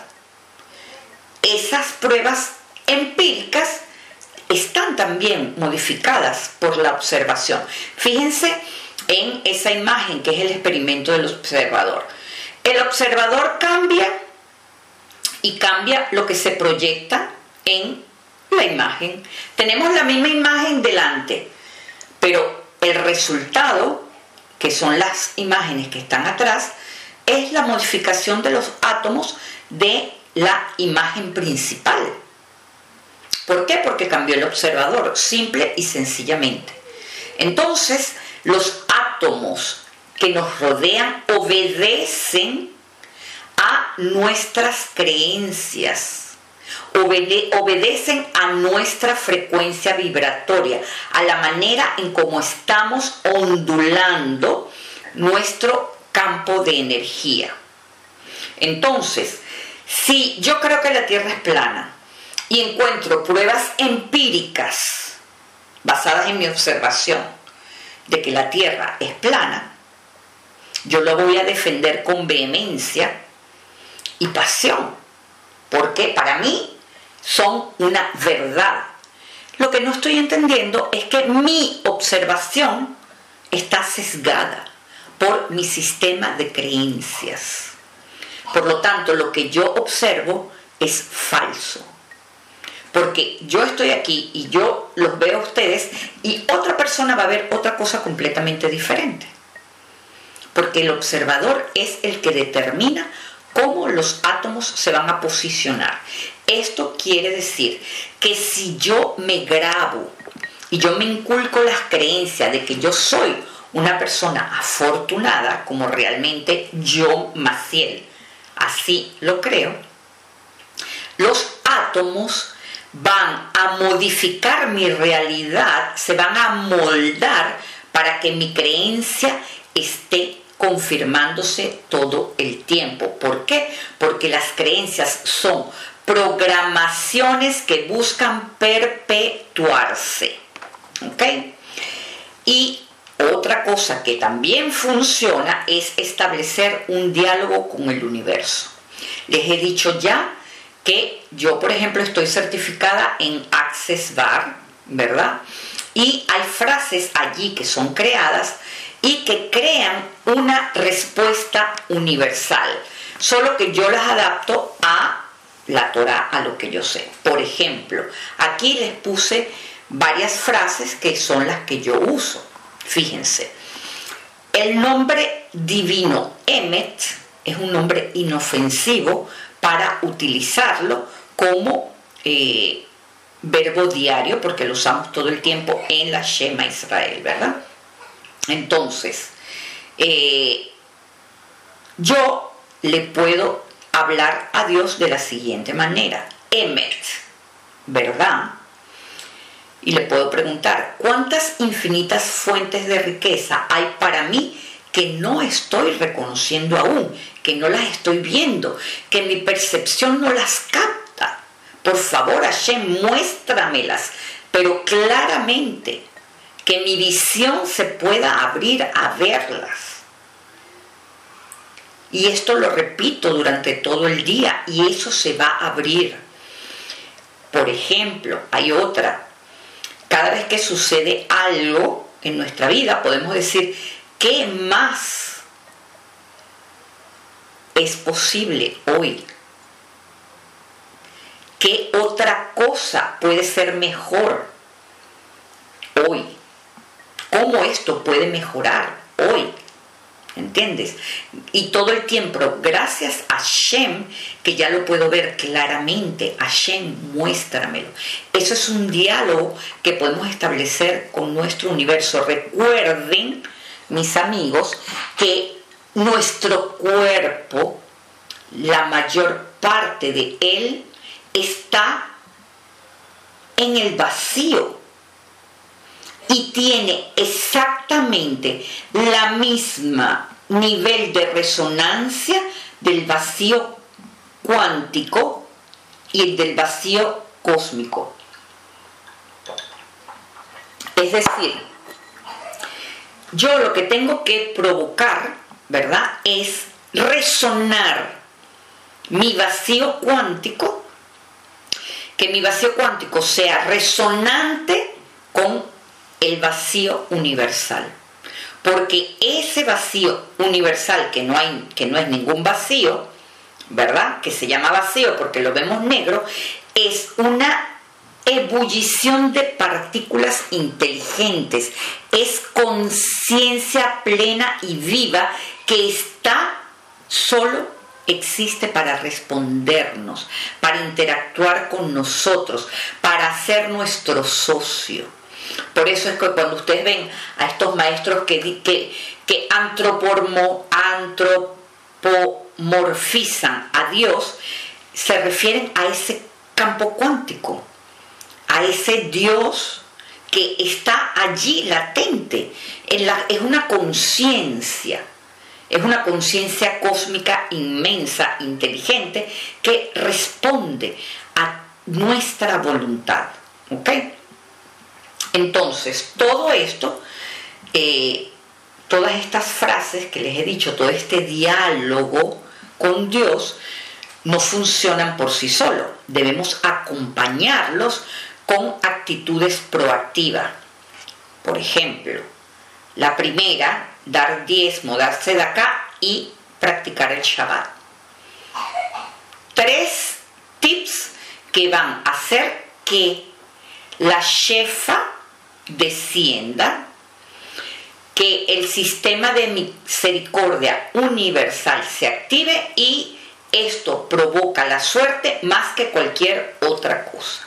esas pruebas empíricas están también modificadas por la observación. Fíjense en esa imagen que es el experimento del observador. El observador cambia y cambia lo que se proyecta en la imagen. Tenemos la misma imagen delante, pero el resultado, que son las imágenes que están atrás, es la modificación de los átomos de la imagen principal. ¿Por qué? Porque cambió el observador, simple y sencillamente. Entonces, los átomos que nos rodean obedecen a nuestras creencias, obede- obedecen a nuestra frecuencia vibratoria, a la manera en cómo estamos ondulando nuestro campo de energía. Entonces, si yo creo que la Tierra es plana, y encuentro pruebas empíricas basadas en mi observación de que la Tierra es plana, yo lo voy a defender con vehemencia y pasión, porque para mí son una verdad. Lo que no estoy entendiendo es que mi observación está sesgada por mi sistema de creencias. Por lo tanto, lo que yo observo es falso. Porque yo estoy aquí y yo los veo a ustedes y otra persona va a ver otra cosa completamente diferente. Porque el observador es el que determina cómo los átomos se van a posicionar. Esto quiere decir que si yo me grabo y yo me inculco las creencias de que yo soy una persona afortunada, como realmente yo, Maciel, así lo creo, los átomos van a modificar mi realidad, se van a moldar para que mi creencia esté confirmándose todo el tiempo. ¿Por qué? Porque las creencias son programaciones que buscan perpetuarse. ¿Ok? Y otra cosa que también funciona es establecer un diálogo con el universo. Les he dicho ya que yo, por ejemplo, estoy certificada en Access Bar, ¿verdad? Y hay frases allí que son creadas y que crean una respuesta universal, solo que yo las adapto a la Torá, a lo que yo sé. Por ejemplo, aquí les puse varias frases que son las que yo uso. Fíjense, el nombre divino Emet es un nombre inofensivo para utilizarlo como eh, verbo diario, porque lo usamos todo el tiempo en la Shema Israel, ¿verdad? Entonces, eh, yo le puedo hablar a Dios de la siguiente manera: Emet, ¿verdad? Y le puedo preguntar, ¿cuántas infinitas fuentes de riqueza hay para mí que no estoy reconociendo aún, que no las estoy viendo, que mi percepción no las capta? Por favor, Hashem, muéstramelas, pero claramente, que mi visión se pueda abrir a verlas. Y esto lo repito durante todo el día y eso se va a abrir. Por ejemplo, hay otra. Cada vez que sucede algo en nuestra vida, podemos decir, ¿qué más es posible hoy? ¿Qué otra cosa puede ser mejor hoy? ¿Cómo esto puede mejorar hoy? ¿Entiendes? Y todo el tiempo, gracias a Hashem, que ya lo puedo ver claramente, Hashem, muéstramelo. Eso es un diálogo que podemos establecer con nuestro universo. Recuerden, mis amigos, que nuestro cuerpo, la mayor parte de él, está en el vacío. Y tiene exactamente la misma nivel de resonancia del vacío cuántico y el del vacío cósmico. Es decir, yo lo que tengo que provocar, ¿verdad?, es resonar mi vacío cuántico, que mi vacío cuántico sea resonante con el vacío universal, porque ese vacío universal, que no hay, que no es ningún vacío, ¿verdad?, que se llama vacío porque lo vemos negro, es una ebullición de partículas inteligentes, es conciencia plena y viva que está solo existe para respondernos, para interactuar con nosotros, para ser nuestro socio. Por eso es que cuando ustedes ven a estos maestros que, que, que antropormo, antropomorfizan a Dios, se refieren a ese campo cuántico, a ese Dios que está allí latente. En la, es una conciencia, es una conciencia cósmica inmensa, inteligente, que responde a nuestra voluntad. ¿Ok? Entonces, todo esto, eh, todas estas frases que les he dicho, todo este diálogo con Dios, no funcionan por sí solos. Debemos acompañarlos con actitudes proactivas. Por ejemplo, la primera, dar diezmo, dar tzedakah y practicar el Shabbat. Tres tips que van a hacer que la shefa descienda, que el sistema de misericordia universal se active y esto provoca la suerte más que cualquier otra cosa.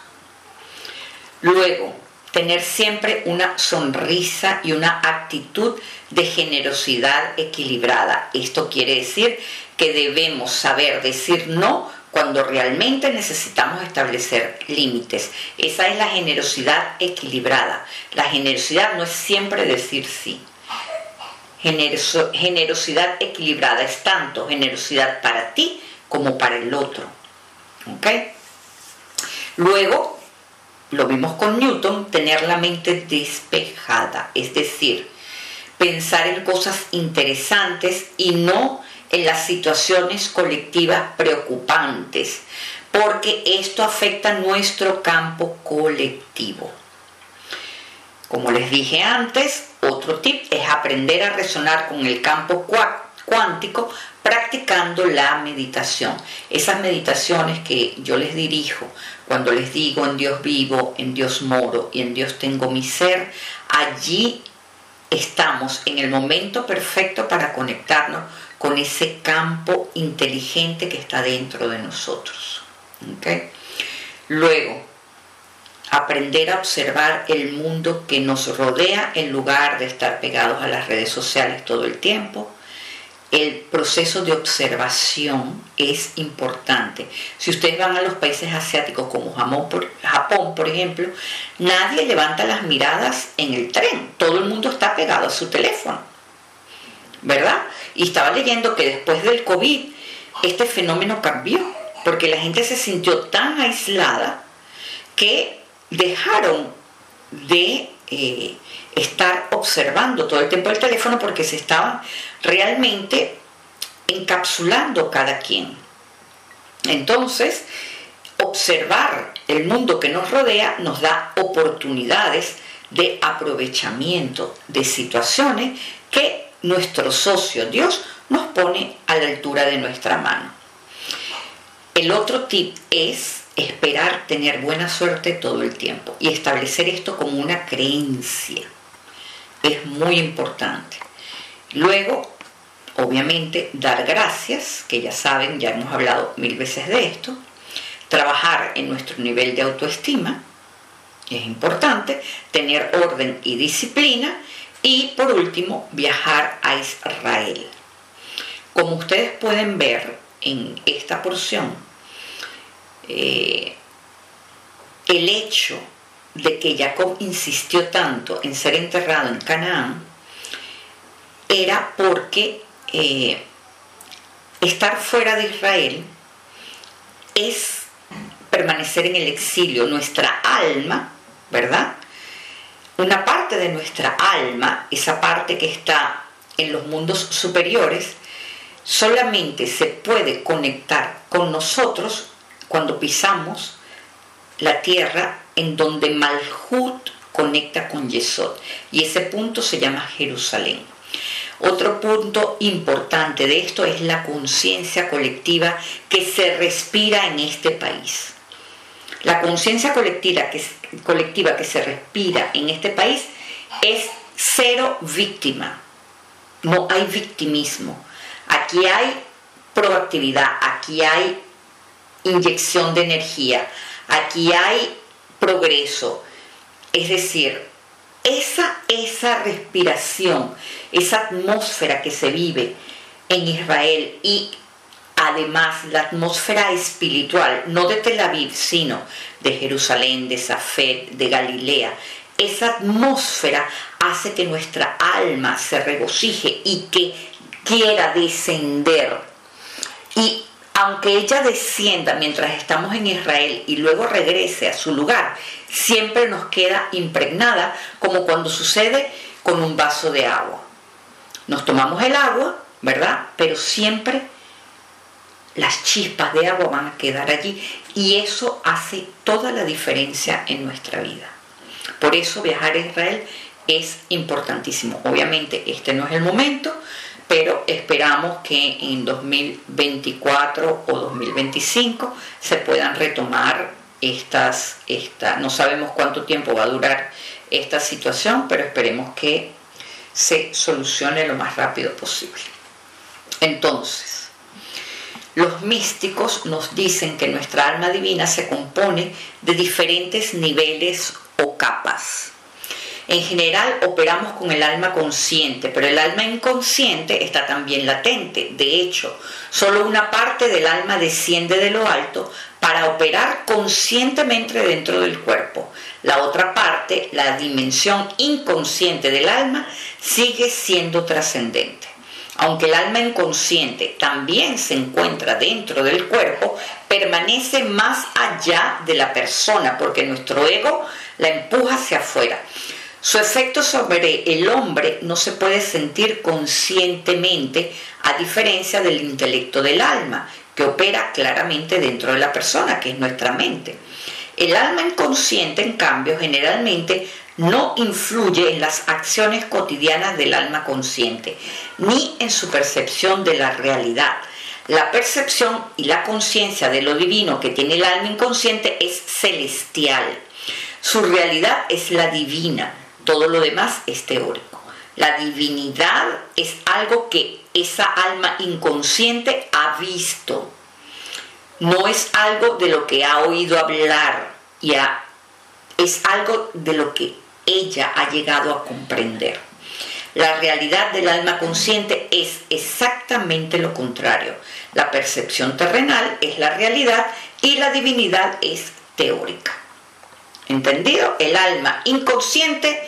Luego, tener siempre una sonrisa y una actitud de generosidad equilibrada. Esto quiere decir que debemos saber decir no cuando realmente necesitamos establecer límites. Esa es la generosidad equilibrada. La generosidad no es siempre decir sí. Generoso, generosidad equilibrada es tanto generosidad para ti como para el otro. ¿Ok? Luego, lo vimos con Newton, tener la mente despejada, es decir, pensar en cosas interesantes y no en las situaciones colectivas preocupantes, porque esto afecta nuestro campo colectivo. Como les dije antes, otro tip es aprender a resonar con el campo cuántico practicando la meditación. Esas meditaciones que yo les dirijo cuando les digo en Dios vivo, en Dios moro y en Dios tengo mi ser, allí estamos en el momento perfecto para conectarnos con ese campo inteligente que está dentro de nosotros. ¿Okay? Luego, aprender a observar el mundo que nos rodea en lugar de estar pegados a las redes sociales todo el tiempo. El proceso de observación es importante. Si ustedes van a los países asiáticos como Japón, por ejemplo, nadie levanta las miradas en el tren. Todo el mundo está pegado a su teléfono, ¿verdad? Y estaba leyendo que después del COVID este fenómeno cambió, porque la gente se sintió tan aislada que dejaron de eh, estar observando todo el tiempo el teléfono porque se estaban realmente encapsulando cada quien. Entonces, observar el mundo que nos rodea nos da oportunidades de aprovechamiento de situaciones que nuestro socio Dios nos pone a la altura de nuestra mano. El otro tip es esperar tener buena suerte todo el tiempo y establecer esto como una creencia. Es muy importante. Luego, obviamente, dar gracias, que ya saben, ya hemos hablado mil veces de esto. Trabajar en nuestro nivel de autoestima, es importante. Tener orden y disciplina. Y por último, viajar a Israel. Como ustedes pueden ver en esta porción, eh, el hecho de que Jacob insistió tanto en ser enterrado en Canaán era porque eh, estar fuera de Israel es permanecer en el exilio. Nuestra alma, ¿verdad? Una parte de nuestra alma, esa parte que está en los mundos superiores, solamente se puede conectar con nosotros cuando pisamos la tierra en donde Malhut conecta con Yesod, y ese punto se llama Jerusalén. Otro punto importante de esto es la conciencia colectiva que se respira en este país. La conciencia colectiva que, colectiva que se respira en este país es cero víctima. No hay victimismo. Aquí hay proactividad, aquí hay inyección de energía, aquí hay progreso. Es decir, esa, esa respiración, esa atmósfera que se vive en Israel y además la atmósfera espiritual, no de Tel Aviv, sino de Jerusalén, de Safed, de Galilea, esa atmósfera hace que nuestra alma se regocije y que quiera descender. Y aunque ella descienda mientras estamos en Israel y luego regrese a su lugar, siempre nos queda impregnada, como cuando sucede con un vaso de agua. Nos tomamos el agua, ¿verdad? Pero siempre las chispas de agua van a quedar allí y eso hace toda la diferencia en nuestra vida. Por eso viajar a Israel es importantísimo. Obviamente este no es el momento, pero esperamos que en dos mil veinticuatro o dos mil veinticinco se puedan retomar estas, esta, no sabemos cuánto tiempo va a durar esta situación, pero esperemos que se solucione lo más rápido posible. Entonces, los místicos nos dicen que nuestra alma divina se compone de diferentes niveles o capas. En general operamos con el alma consciente, pero el alma inconsciente está también latente. De hecho, solo una parte del alma desciende de lo alto para operar conscientemente dentro del cuerpo. La otra parte, la dimensión inconsciente del alma, sigue siendo trascendente. Aunque el alma inconsciente también se encuentra dentro del cuerpo, permanece más allá de la persona porque nuestro ego la empuja hacia afuera. Su efecto sobre el hombre no se puede sentir conscientemente, a diferencia del intelecto del alma, que opera claramente dentro de la persona, que es nuestra mente. El alma inconsciente, en cambio, generalmente no influye en las acciones cotidianas del alma consciente, ni en su percepción de la realidad. La percepción y la conciencia de lo divino que tiene el alma inconsciente es celestial. Su realidad es la divina. Todo lo demás es teórico. La divinidad es algo que esa alma inconsciente ha visto. No es algo de lo que ha oído hablar, y ha, es algo de lo que ella ha llegado a comprender. La realidad del alma consciente es exactamente lo contrario. La percepción terrenal es la realidad y la divinidad es teórica. ¿Entendido? El alma inconsciente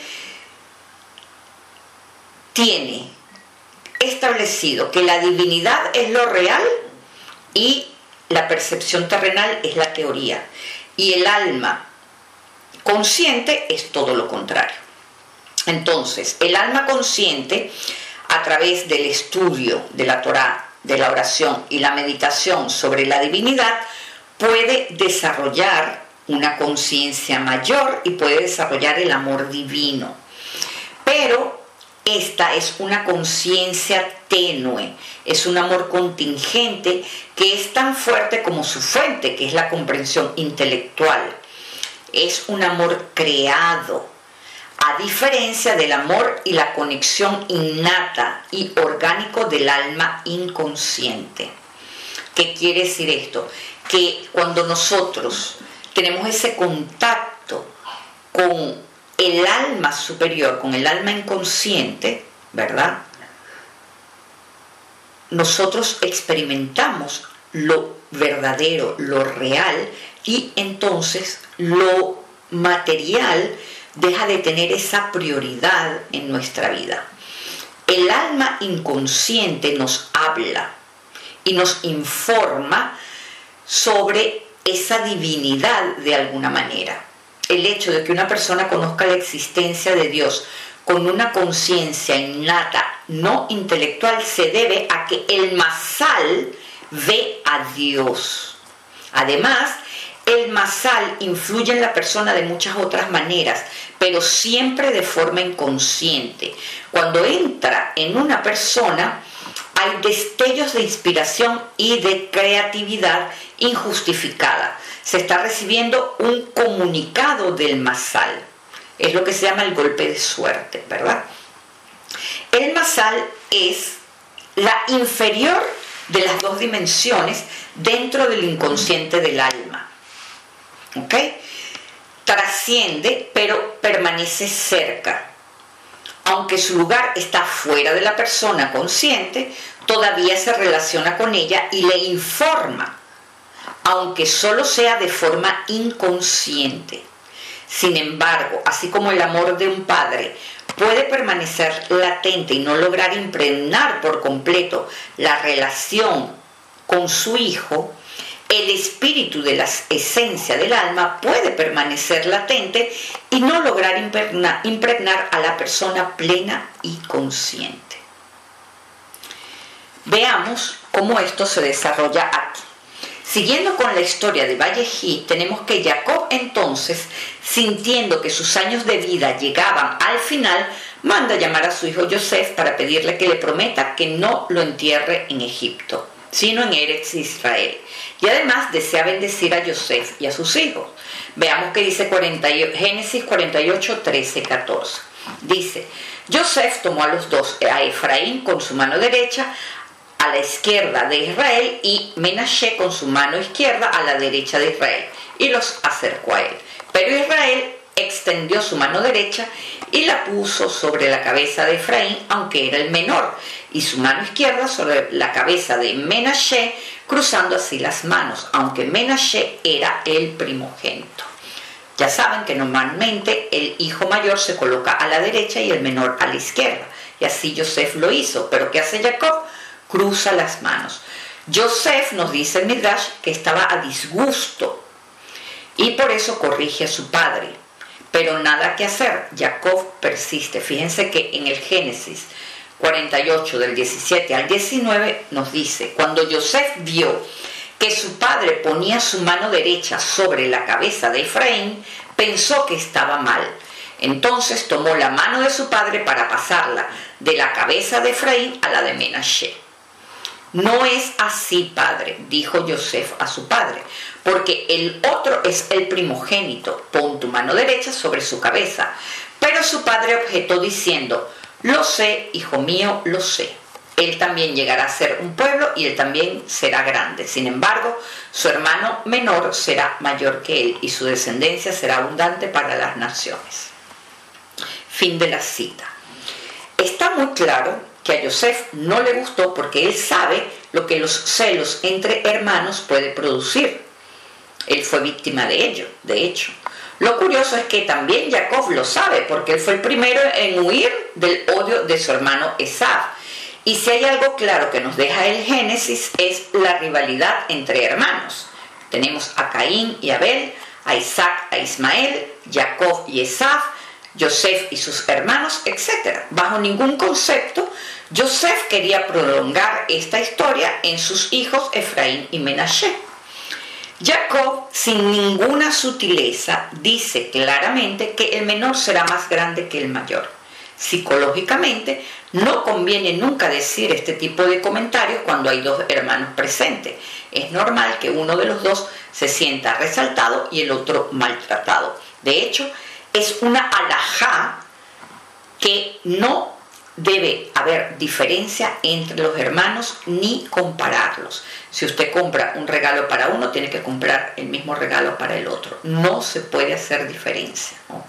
tiene establecido que la divinidad es lo real y la percepción terrenal es la teoría. Y el alma consciente es todo lo contrario. Entonces, el alma consciente, a través del estudio de la Torá, de la oración y la meditación sobre la divinidad, puede desarrollar una conciencia mayor y puede desarrollar el amor divino. Pero esta es una conciencia tenue, es un amor contingente que es tan fuerte como su fuente, que es la comprensión intelectual. Es un amor creado, a diferencia del amor y la conexión innata y orgánico del alma inconsciente. ¿Qué quiere decir esto? Que cuando nosotros tenemos ese contacto con el alma superior, con el alma inconsciente, ¿verdad? Nosotros experimentamos lo verdadero, lo real, y entonces lo material deja de tener esa prioridad en nuestra vida. El alma inconsciente nos habla y nos informa sobre esa divinidad de alguna manera. El hecho de que una persona conozca la existencia de Dios con una conciencia innata, no intelectual, se debe a que el masal ve a Dios. Además, el masal influye en la persona de muchas otras maneras, pero siempre de forma inconsciente. Cuando entra en una persona, hay destellos de inspiración y de creatividad injustificada. Se está recibiendo un comunicado del masal. Es lo que se llama el golpe de suerte, ¿verdad? El masal es la inferior de las dos dimensiones dentro del inconsciente del alma. ¿Ok? Trasciende, pero permanece cerca. Aunque su lugar está fuera de la persona consciente, todavía se relaciona con ella y le informa, aunque solo sea de forma inconsciente. Sin embargo, así como el amor de un padre puede permanecer latente y no lograr impregnar por completo la relación con su hijo, el espíritu de la esencia del alma puede permanecer latente y no lograr impregnar, impregnar a la persona plena y consciente. Veamos cómo esto se desarrolla aquí. Siguiendo con la historia de Vallejí, tenemos que Jacob entonces, sintiendo que sus años de vida llegaban al final, manda llamar a su hijo Yosef para pedirle que le prometa que no lo entierre en Egipto. sino en Eretz Israel. Y además desea bendecir a Yosef y a sus hijos. Veamos que dice cuarenta, Génesis cuarenta y ocho, trece, catorce. Dice, Yosef tomó a los dos, a Efraín con su mano derecha a la izquierda de Israel y Menashe con su mano izquierda a la derecha de Israel, y los acercó a él. Pero Israel extendió su mano derecha y la puso sobre la cabeza de Efraín, aunque era el menor, y su mano izquierda sobre la cabeza de Menashe, cruzando así las manos, aunque Menashe era el primogénito. Ya saben que normalmente el hijo mayor se coloca a la derecha y el menor a la izquierda, y así Yosef lo hizo. Pero ¿qué hace Jacob? Cruza las manos. Yosef, nos dice el Midrash, que estaba a disgusto y por eso corrige a su padre. Pero nada que hacer, Jacob persiste. Fíjense que en el Génesis cuarenta y ocho, del diecisiete al diecinueve, nos dice, cuando Yosef vio que su padre ponía su mano derecha sobre la cabeza de Efraín, pensó que estaba mal. Entonces tomó la mano de su padre para pasarla de la cabeza de Efraín a la de Menashe. No es así, padre, dijo Yosef a su padre, porque el otro es el primogénito, pon tu mano derecha sobre su cabeza. Pero su padre objetó diciendo, lo sé, hijo mío, lo sé. Él también llegará a ser un pueblo y él también será grande. Sin embargo, su hermano menor será mayor que él y su descendencia será abundante para las naciones. Fin de la cita. Está muy claro que a Yosef no le gustó porque él sabe lo que los celos entre hermanos puede producir. Él fue víctima de ello, de hecho. Lo curioso es que también Jacob lo sabe porque él fue el primero en huir del odio de su hermano Esav. Y si hay algo claro que nos deja el Génesis es la rivalidad entre hermanos. Tenemos a Caín y Abel, a Isaac, a Ismael, Jacob y Esav, Yosef y sus hermanos, etcétera. Bajo ningún concepto, Yosef quería prolongar esta historia en sus hijos Efraín y Menashe. Jacob, sin ninguna sutileza, dice claramente que el menor será más grande que el mayor. Psicológicamente, no conviene nunca decir este tipo de comentarios cuando hay dos hermanos presentes. Es normal que uno de los dos se sienta resaltado y el otro maltratado. De hecho, es una alajá que no debe haber diferencia entre los hermanos ni compararlos. Si usted compra un regalo para uno, tiene que comprar el mismo regalo para el otro. No se puede hacer diferencia, ¿ok?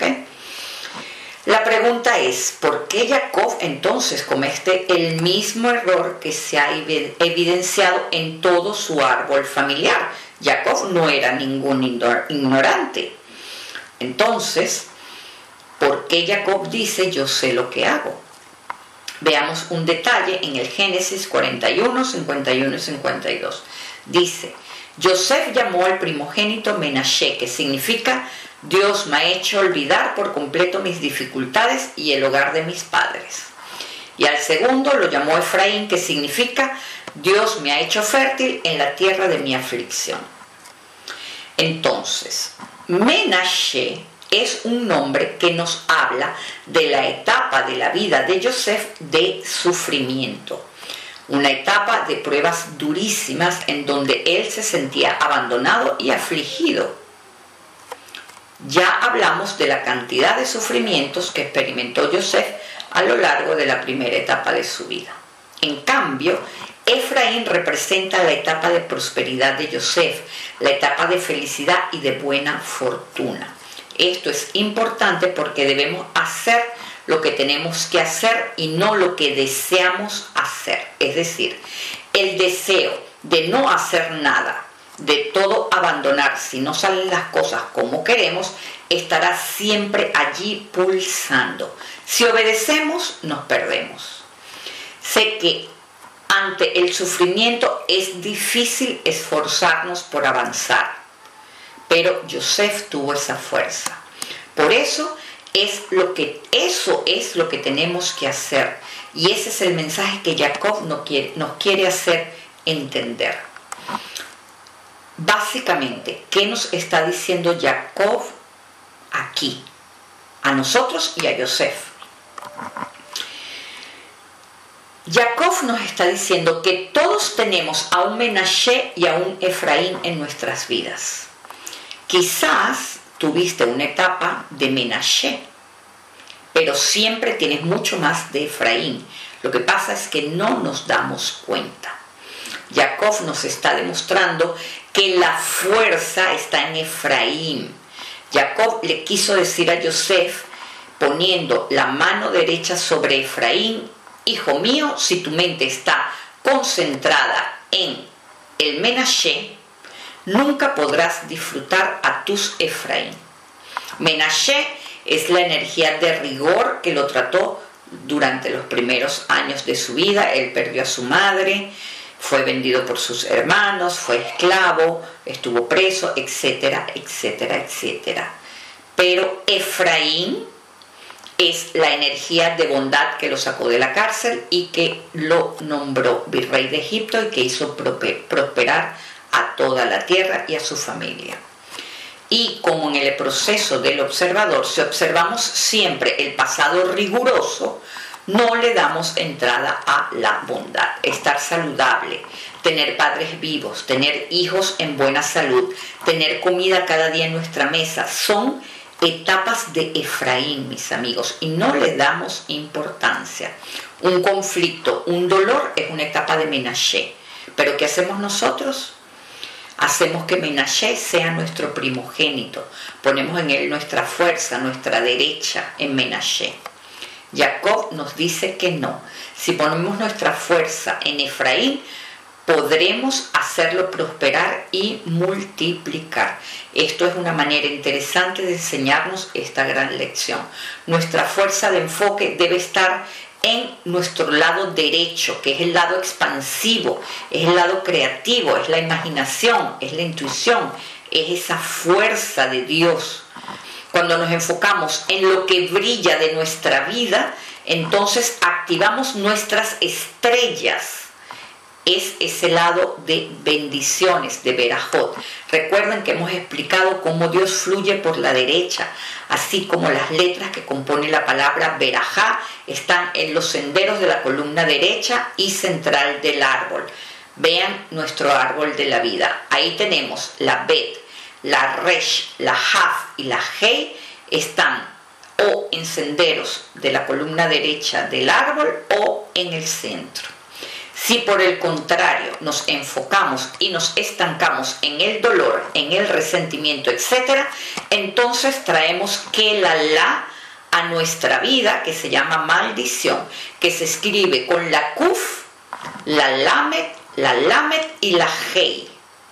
La pregunta es, ¿por qué Jacob entonces comete el mismo error que se ha evidenciado en todo su árbol familiar? Jacob no era ningún ignorante. Entonces, ¿por qué Jacob dice, yo sé lo que hago? Veamos un detalle en el Génesis cuarenta y uno, cincuenta y uno y cincuenta y dos. Dice, Yosef llamó al primogénito Menashe, que significa Dios me ha hecho olvidar por completo mis dificultades y el hogar de mis padres. Y al segundo lo llamó Efraín, que significa Dios me ha hecho fértil en la tierra de mi aflicción. Entonces, Menashe es un nombre que nos habla de la etapa de la vida de Yosef de sufrimiento. Una etapa de pruebas durísimas en donde él se sentía abandonado y afligido. Ya hablamos de la cantidad de sufrimientos que experimentó Yosef a lo largo de la primera etapa de su vida. En cambio, Efraín representa la etapa de prosperidad de Yosef, la etapa de felicidad y de buena fortuna. Esto es importante porque debemos hacer lo que tenemos que hacer y no lo que deseamos hacer. Es decir, el deseo de no hacer nada, de todo abandonar si no salen las cosas como queremos, estará siempre allí pulsando. Si obedecemos, nos perdemos. Sé que ante el sufrimiento es difícil esforzarnos por avanzar, pero Yosef tuvo esa fuerza. Por eso es lo que, eso es lo que tenemos que hacer. Y ese es el mensaje que Jacob nos quiere, nos quiere hacer entender. Básicamente, ¿qué nos está diciendo Jacob aquí? A nosotros y a Yosef. Jacob nos está diciendo que todos tenemos a un Menashe y a un Efraín en nuestras vidas. Quizás tuviste una etapa de Menashe, pero siempre tienes mucho más de Efraín. Lo que pasa es que no nos damos cuenta. Jacob nos está demostrando que la fuerza está en Efraín. Jacob le quiso decir a Yosef, poniendo la mano derecha sobre Efraín: hijo mío, si tu mente está concentrada en el Menashe, nunca podrás disfrutar a tus Efraín. Menashe es la energía de rigor que lo trató durante los primeros años de su vida. Él perdió a su madre, fue vendido por sus hermanos, fue esclavo, estuvo preso, etcétera, etcétera, etcétera. Pero Efraín es la energía de bondad que lo sacó de la cárcel y que lo nombró virrey de Egipto y que hizo prosperar a toda la tierra y a su familia. Y como en el proceso del observador, si observamos siempre el pasado riguroso, no le damos entrada a la bondad. Estar saludable, tener padres vivos, tener hijos en buena salud, tener comida cada día en nuestra mesa, son etapas de Efraín, mis amigos, y no le damos importancia. Un conflicto, un dolor es una etapa de Menashe. Pero ¿qué hacemos nosotros? Hacemos que Menashe sea nuestro primogénito. Ponemos en él nuestra fuerza, nuestra derecha en Menashe. Jacob nos dice que no. Si ponemos nuestra fuerza en Efraín, podremos hacerlo prosperar y multiplicar. Esto es una manera interesante de enseñarnos esta gran lección. Nuestra fuerza de enfoque debe estar en nuestro lado derecho, que es el lado expansivo, es el lado creativo, es la imaginación, es la intuición, es esa fuerza de Dios. Cuando nos enfocamos en lo que brilla de nuestra vida, entonces activamos nuestras estrellas. Es ese lado de bendiciones, de Berajot. Recuerden que hemos explicado cómo Dios fluye por la derecha, así como las letras que componen la palabra Berajá están en los senderos de la columna derecha y central del árbol. Vean nuestro árbol de la vida. Ahí tenemos la Bet, la Resh, la Haf y la Hei, están o en senderos de la columna derecha del árbol o en el centro. Si por el contrario nos enfocamos y nos estancamos en el dolor, en el resentimiento, etcétera, entonces traemos que la la a nuestra vida, que se llama maldición, que se escribe con la kuf, la lamet, la lamet y la hei.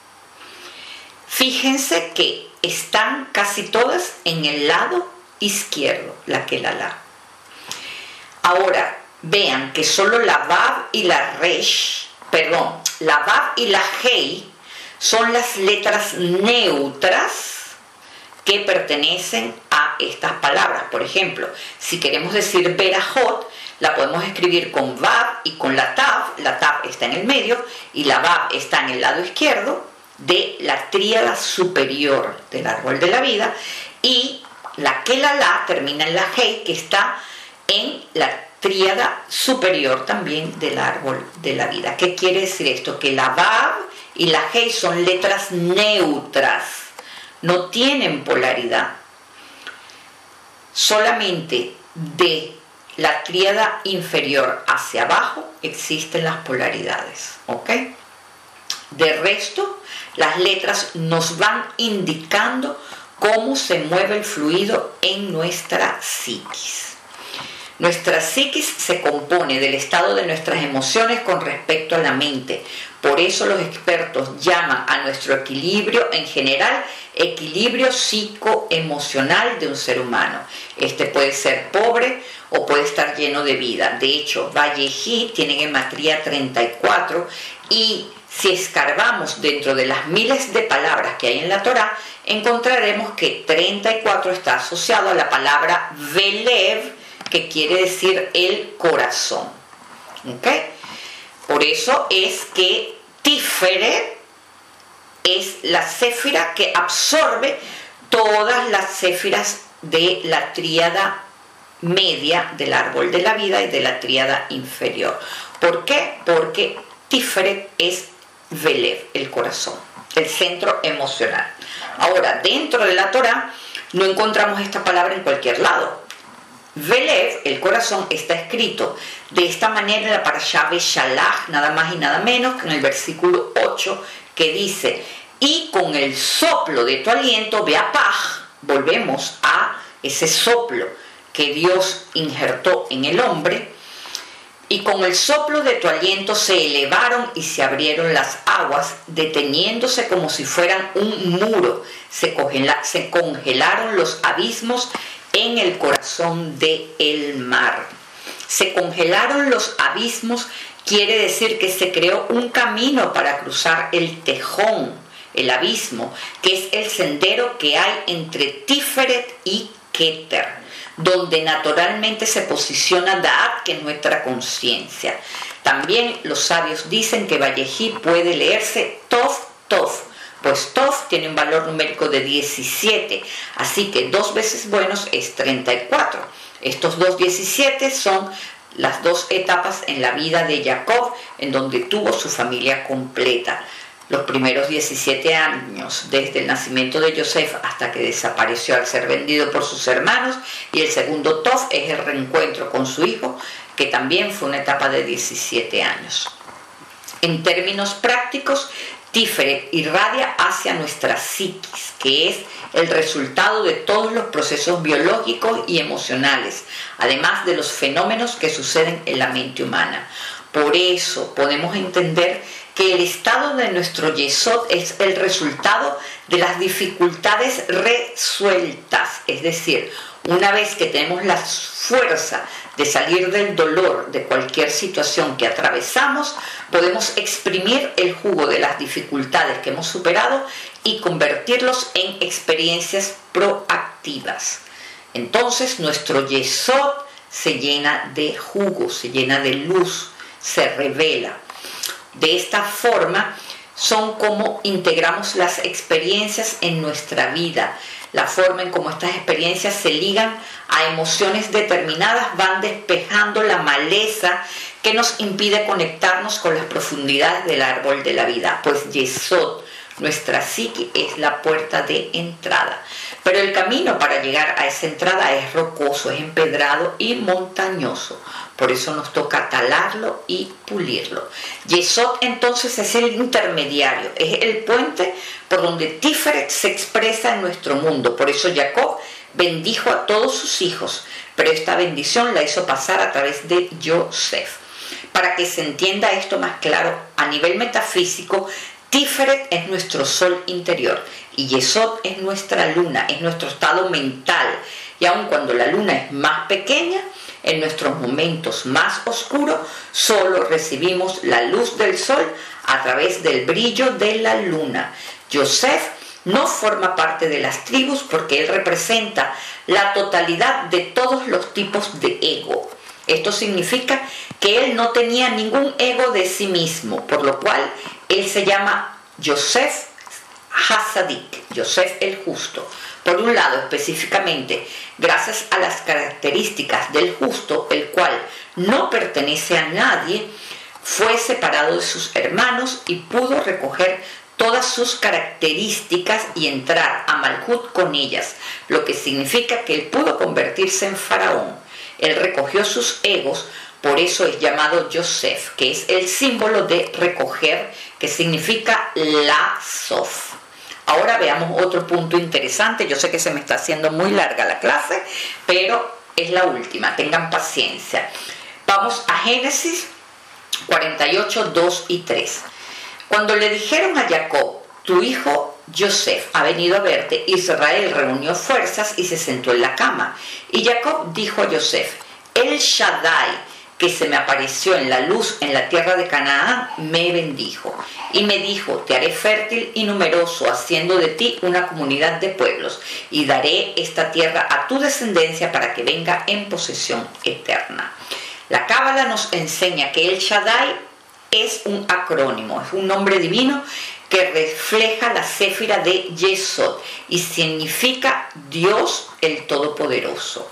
Fíjense que están casi todas en el lado izquierdo, la que la la. Ahora, vean que solo la Vav y la Resh, perdón, la Vav y la Hei son las letras neutras que pertenecen a estas palabras. Por ejemplo, si queremos decir Berajot, la podemos escribir con Vav y con la Tav. La Tav está en el medio y la Vav está en el lado izquierdo de la tríada superior del árbol de la vida, y la que la la termina en la Hei, que está en la tríada superior también del árbol de la vida. ¿Qué quiere decir esto? Que la Vav y la Hei son letras neutras, no tienen polaridad. Solamente de la tríada inferior hacia abajo existen las polaridades, ¿ok? De resto, las letras nos van indicando cómo se mueve el fluido en nuestra psiquis. Nuestra psiquis se compone del estado de nuestras emociones con respecto a la mente. Por eso los expertos llaman a nuestro equilibrio en general equilibrio psicoemocional de un ser humano. Este puede ser pobre o puede estar lleno de vida. De hecho, Vallejí tiene gematría treinta y cuatro, y si escarbamos dentro de las miles de palabras que hay en la Torá, encontraremos que treinta y cuatro está asociado a la palabra Velev, que quiere decir el corazón. ¿Ok? Por eso es que Tiferet es la céfira que absorbe todas las céfiras de la tríada media del árbol de la vida y de la tríada inferior. ¿Por qué? Porque Tiferet es Velev, el corazón, el centro emocional. Ahora, dentro de la Torá no encontramos esta palabra en cualquier lado. Velev, el corazón, está escrito de esta manera en la Parashá Beshalach, nada más y nada menos que en el versículo ocho, que dice: y con el soplo de tu aliento, Beapaj, volvemos a ese soplo que Dios injertó en el hombre, y con el soplo de tu aliento se elevaron y se abrieron las aguas, deteniéndose como si fueran un muro, se, congela, se congelaron los abismos en el corazón del mar. Se congelaron los abismos quiere decir que se creó un camino para cruzar el tejón, el abismo, que es el sendero que hay entre Tiferet y Keter, donde naturalmente se posiciona Da'at, que es nuestra conciencia. También los sabios dicen que Vayehi puede leerse Tov, Tov, pues Tov tiene un valor numérico de diecisiete, así que dos veces buenos es treinta y cuatro. Estos dos diecisiete son las dos etapas en la vida de Jacob, en donde tuvo su familia completa. Los primeros diecisiete años, desde el nacimiento de Yosef hasta que desapareció al ser vendido por sus hermanos, y el segundo Tov es el reencuentro con su hijo, que también fue una etapa de diecisiete años. En términos prácticos, Tiferet irradia hacia nuestra psiquis, que es el resultado de todos los procesos biológicos y emocionales, además de los fenómenos que suceden en la mente humana. Por eso podemos entender que el estado de nuestro Yesod es el resultado de las dificultades resueltas, es decir, una vez que tenemos la fuerza de salir del dolor de cualquier situación que atravesamos, podemos exprimir el jugo de las dificultades que hemos superado y convertirlos en experiencias proactivas. Entonces nuestro Yesod se llena de jugo, se llena de luz, se revela. De esta forma son como integramos las experiencias en nuestra vida. La forma en cómo estas experiencias se ligan a emociones determinadas van despejando la maleza que nos impide conectarnos con las profundidades del árbol de la vida. Pues Yesod, nuestra psique, es la puerta de entrada. Pero el camino para llegar a esa entrada es rocoso, es empedrado y montañoso. Por eso nos toca talarlo y pulirlo. Yesod entonces es el intermediario, es el puente por donde Tiferet se expresa en nuestro mundo. Por eso Jacob bendijo a todos sus hijos, pero esta bendición la hizo pasar a través de Yosef. Para que se entienda esto más claro, a nivel metafísico, Tiferet es nuestro sol interior y Yesod es nuestra luna, es nuestro estado mental. Y aun cuando la luna es más pequeña, en nuestros momentos más oscuros, solo recibimos la luz del sol a través del brillo de la luna. Yosef no forma parte de las tribus porque él representa la totalidad de todos los tipos de ego. Esto significa que él no tenía ningún ego de sí mismo, por lo cual él se llama Yosef Hasadik, Yosef el justo. Por un lado, específicamente, gracias a las características del justo, el cual no pertenece a nadie, fue separado de sus hermanos y pudo recoger todas sus características y entrar a Malhut con ellas, lo que significa que él pudo convertirse en faraón. Él recogió sus egos, por eso es llamado Yosef, que es el símbolo de recoger, que significa la sof. Ahora veamos otro punto interesante. Yo sé que se me está haciendo muy larga la clase, pero es la última, tengan paciencia. Vamos a Génesis cuarenta y ocho, dos y tres. Cuando le dijeron a Jacob, tu hijo Yosef ha venido a verte, Israel reunió fuerzas y se sentó en la cama. Y Jacob dijo a Yosef, El Shaddai, que se me apareció en la luz en la tierra de Canaán, me bendijo. Y me dijo, te haré fértil y numeroso, haciendo de ti una comunidad de pueblos, y daré esta tierra a tu descendencia para que venga en posesión eterna. La Cábala nos enseña que el Shaddai es un acrónimo, es un nombre divino que refleja la céfira de Yesod y significa Dios el Todopoderoso.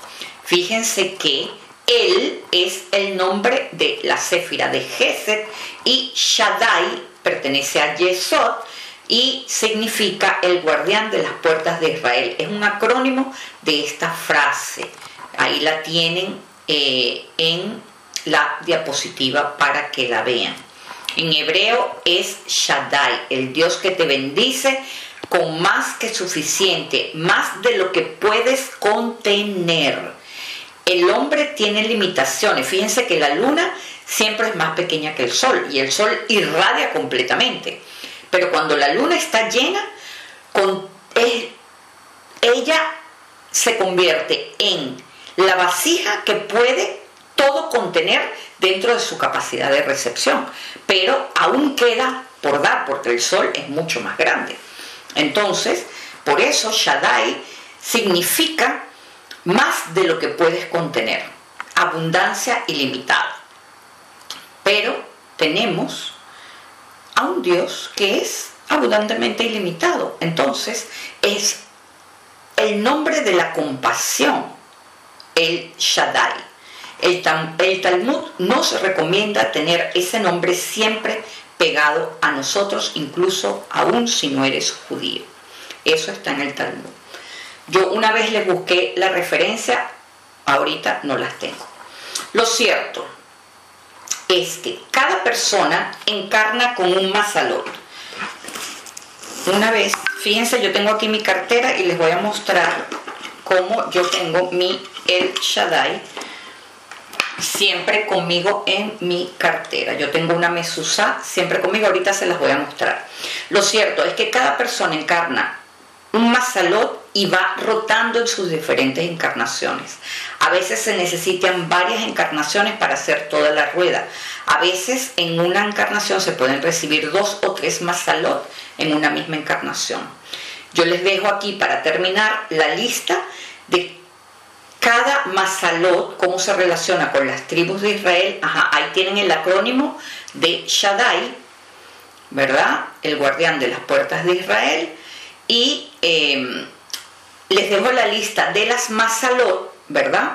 Fíjense que él es el nombre de la Séfira de Gesed y Shaddai pertenece a Yesod y significa el guardián de las puertas de Israel. Es un acrónimo de esta frase. Ahí la tienen eh, en la diapositiva para que la vean. En hebreo es Shaddai, el Dios que te bendice con más que suficiente, más de lo que puedes contener. El hombre tiene limitaciones. Fíjense que la luna siempre es más pequeña que el sol y el sol irradia completamente. Pero cuando la luna está llena, con, es, ella se convierte en la vasija que puede todo contener dentro de su capacidad de recepción. Pero aún queda por dar, porque el sol es mucho más grande. Entonces, por eso Shaddai significa más de lo que puedes contener, abundancia ilimitada. Pero tenemos a un Dios que es abundantemente ilimitado. Entonces es el nombre de la compasión, el Shaddai. El, el Talmud nos recomienda tener ese nombre siempre pegado a nosotros, incluso aún si no eres judío. Eso está en el Talmud. Yo una vez les busqué la referencia, ahorita no las tengo. Lo cierto es que cada persona encarna con un mazalot. Una vez, fíjense, yo tengo aquí mi cartera y les voy a mostrar cómo yo tengo mi El Shaddai siempre conmigo en mi cartera. Yo tengo una mezuzá siempre conmigo, ahorita se las voy a mostrar. Lo cierto es que cada persona encarna un mazalot y va rotando en sus diferentes encarnaciones. A veces se necesitan varias encarnaciones para hacer toda la rueda. A veces en una encarnación se pueden recibir dos o tres mazalot en una misma encarnación. Yo les dejo aquí para terminar la lista de cada mazalot, cómo se relaciona con las tribus de Israel. Ajá, ahí tienen el acrónimo de Shaddai, ¿verdad? El guardián de las puertas de Israel. Y eh, les dejo la lista de las mazalot, ¿verdad?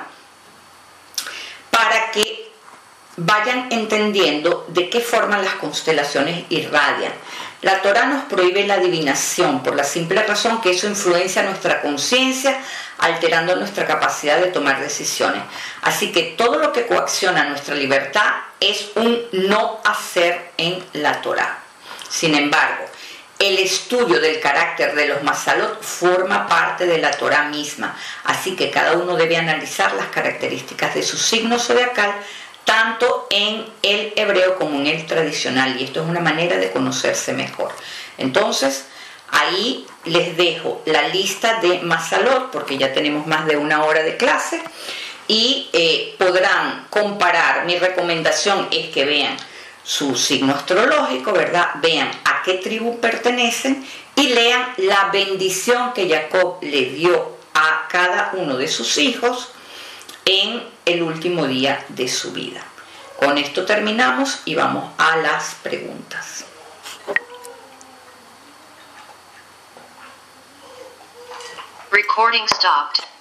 Para que vayan entendiendo de qué forma las constelaciones irradian. La Torá nos prohíbe la adivinación por la simple razón que eso influencia nuestra conciencia, alterando nuestra capacidad de tomar decisiones. Así que todo lo que coacciona nuestra libertad es un no hacer en la Torá. Sin embargo, el estudio del carácter de los mazalot forma parte de la Torá misma, así que cada uno debe analizar las características de su signo zodiacal, tanto en el hebreo como en el tradicional, y esto es una manera de conocerse mejor. Entonces, ahí les dejo la lista de mazalot, porque ya tenemos más de una hora de clase, y eh, podrán comparar. Mi recomendación es que vean su signo astrológico, ¿verdad? Vean a qué tribu pertenecen y lean la bendición que Jacob le dio a cada uno de sus hijos en el último día de su vida. Con esto terminamos y vamos a las preguntas. Recording stopped.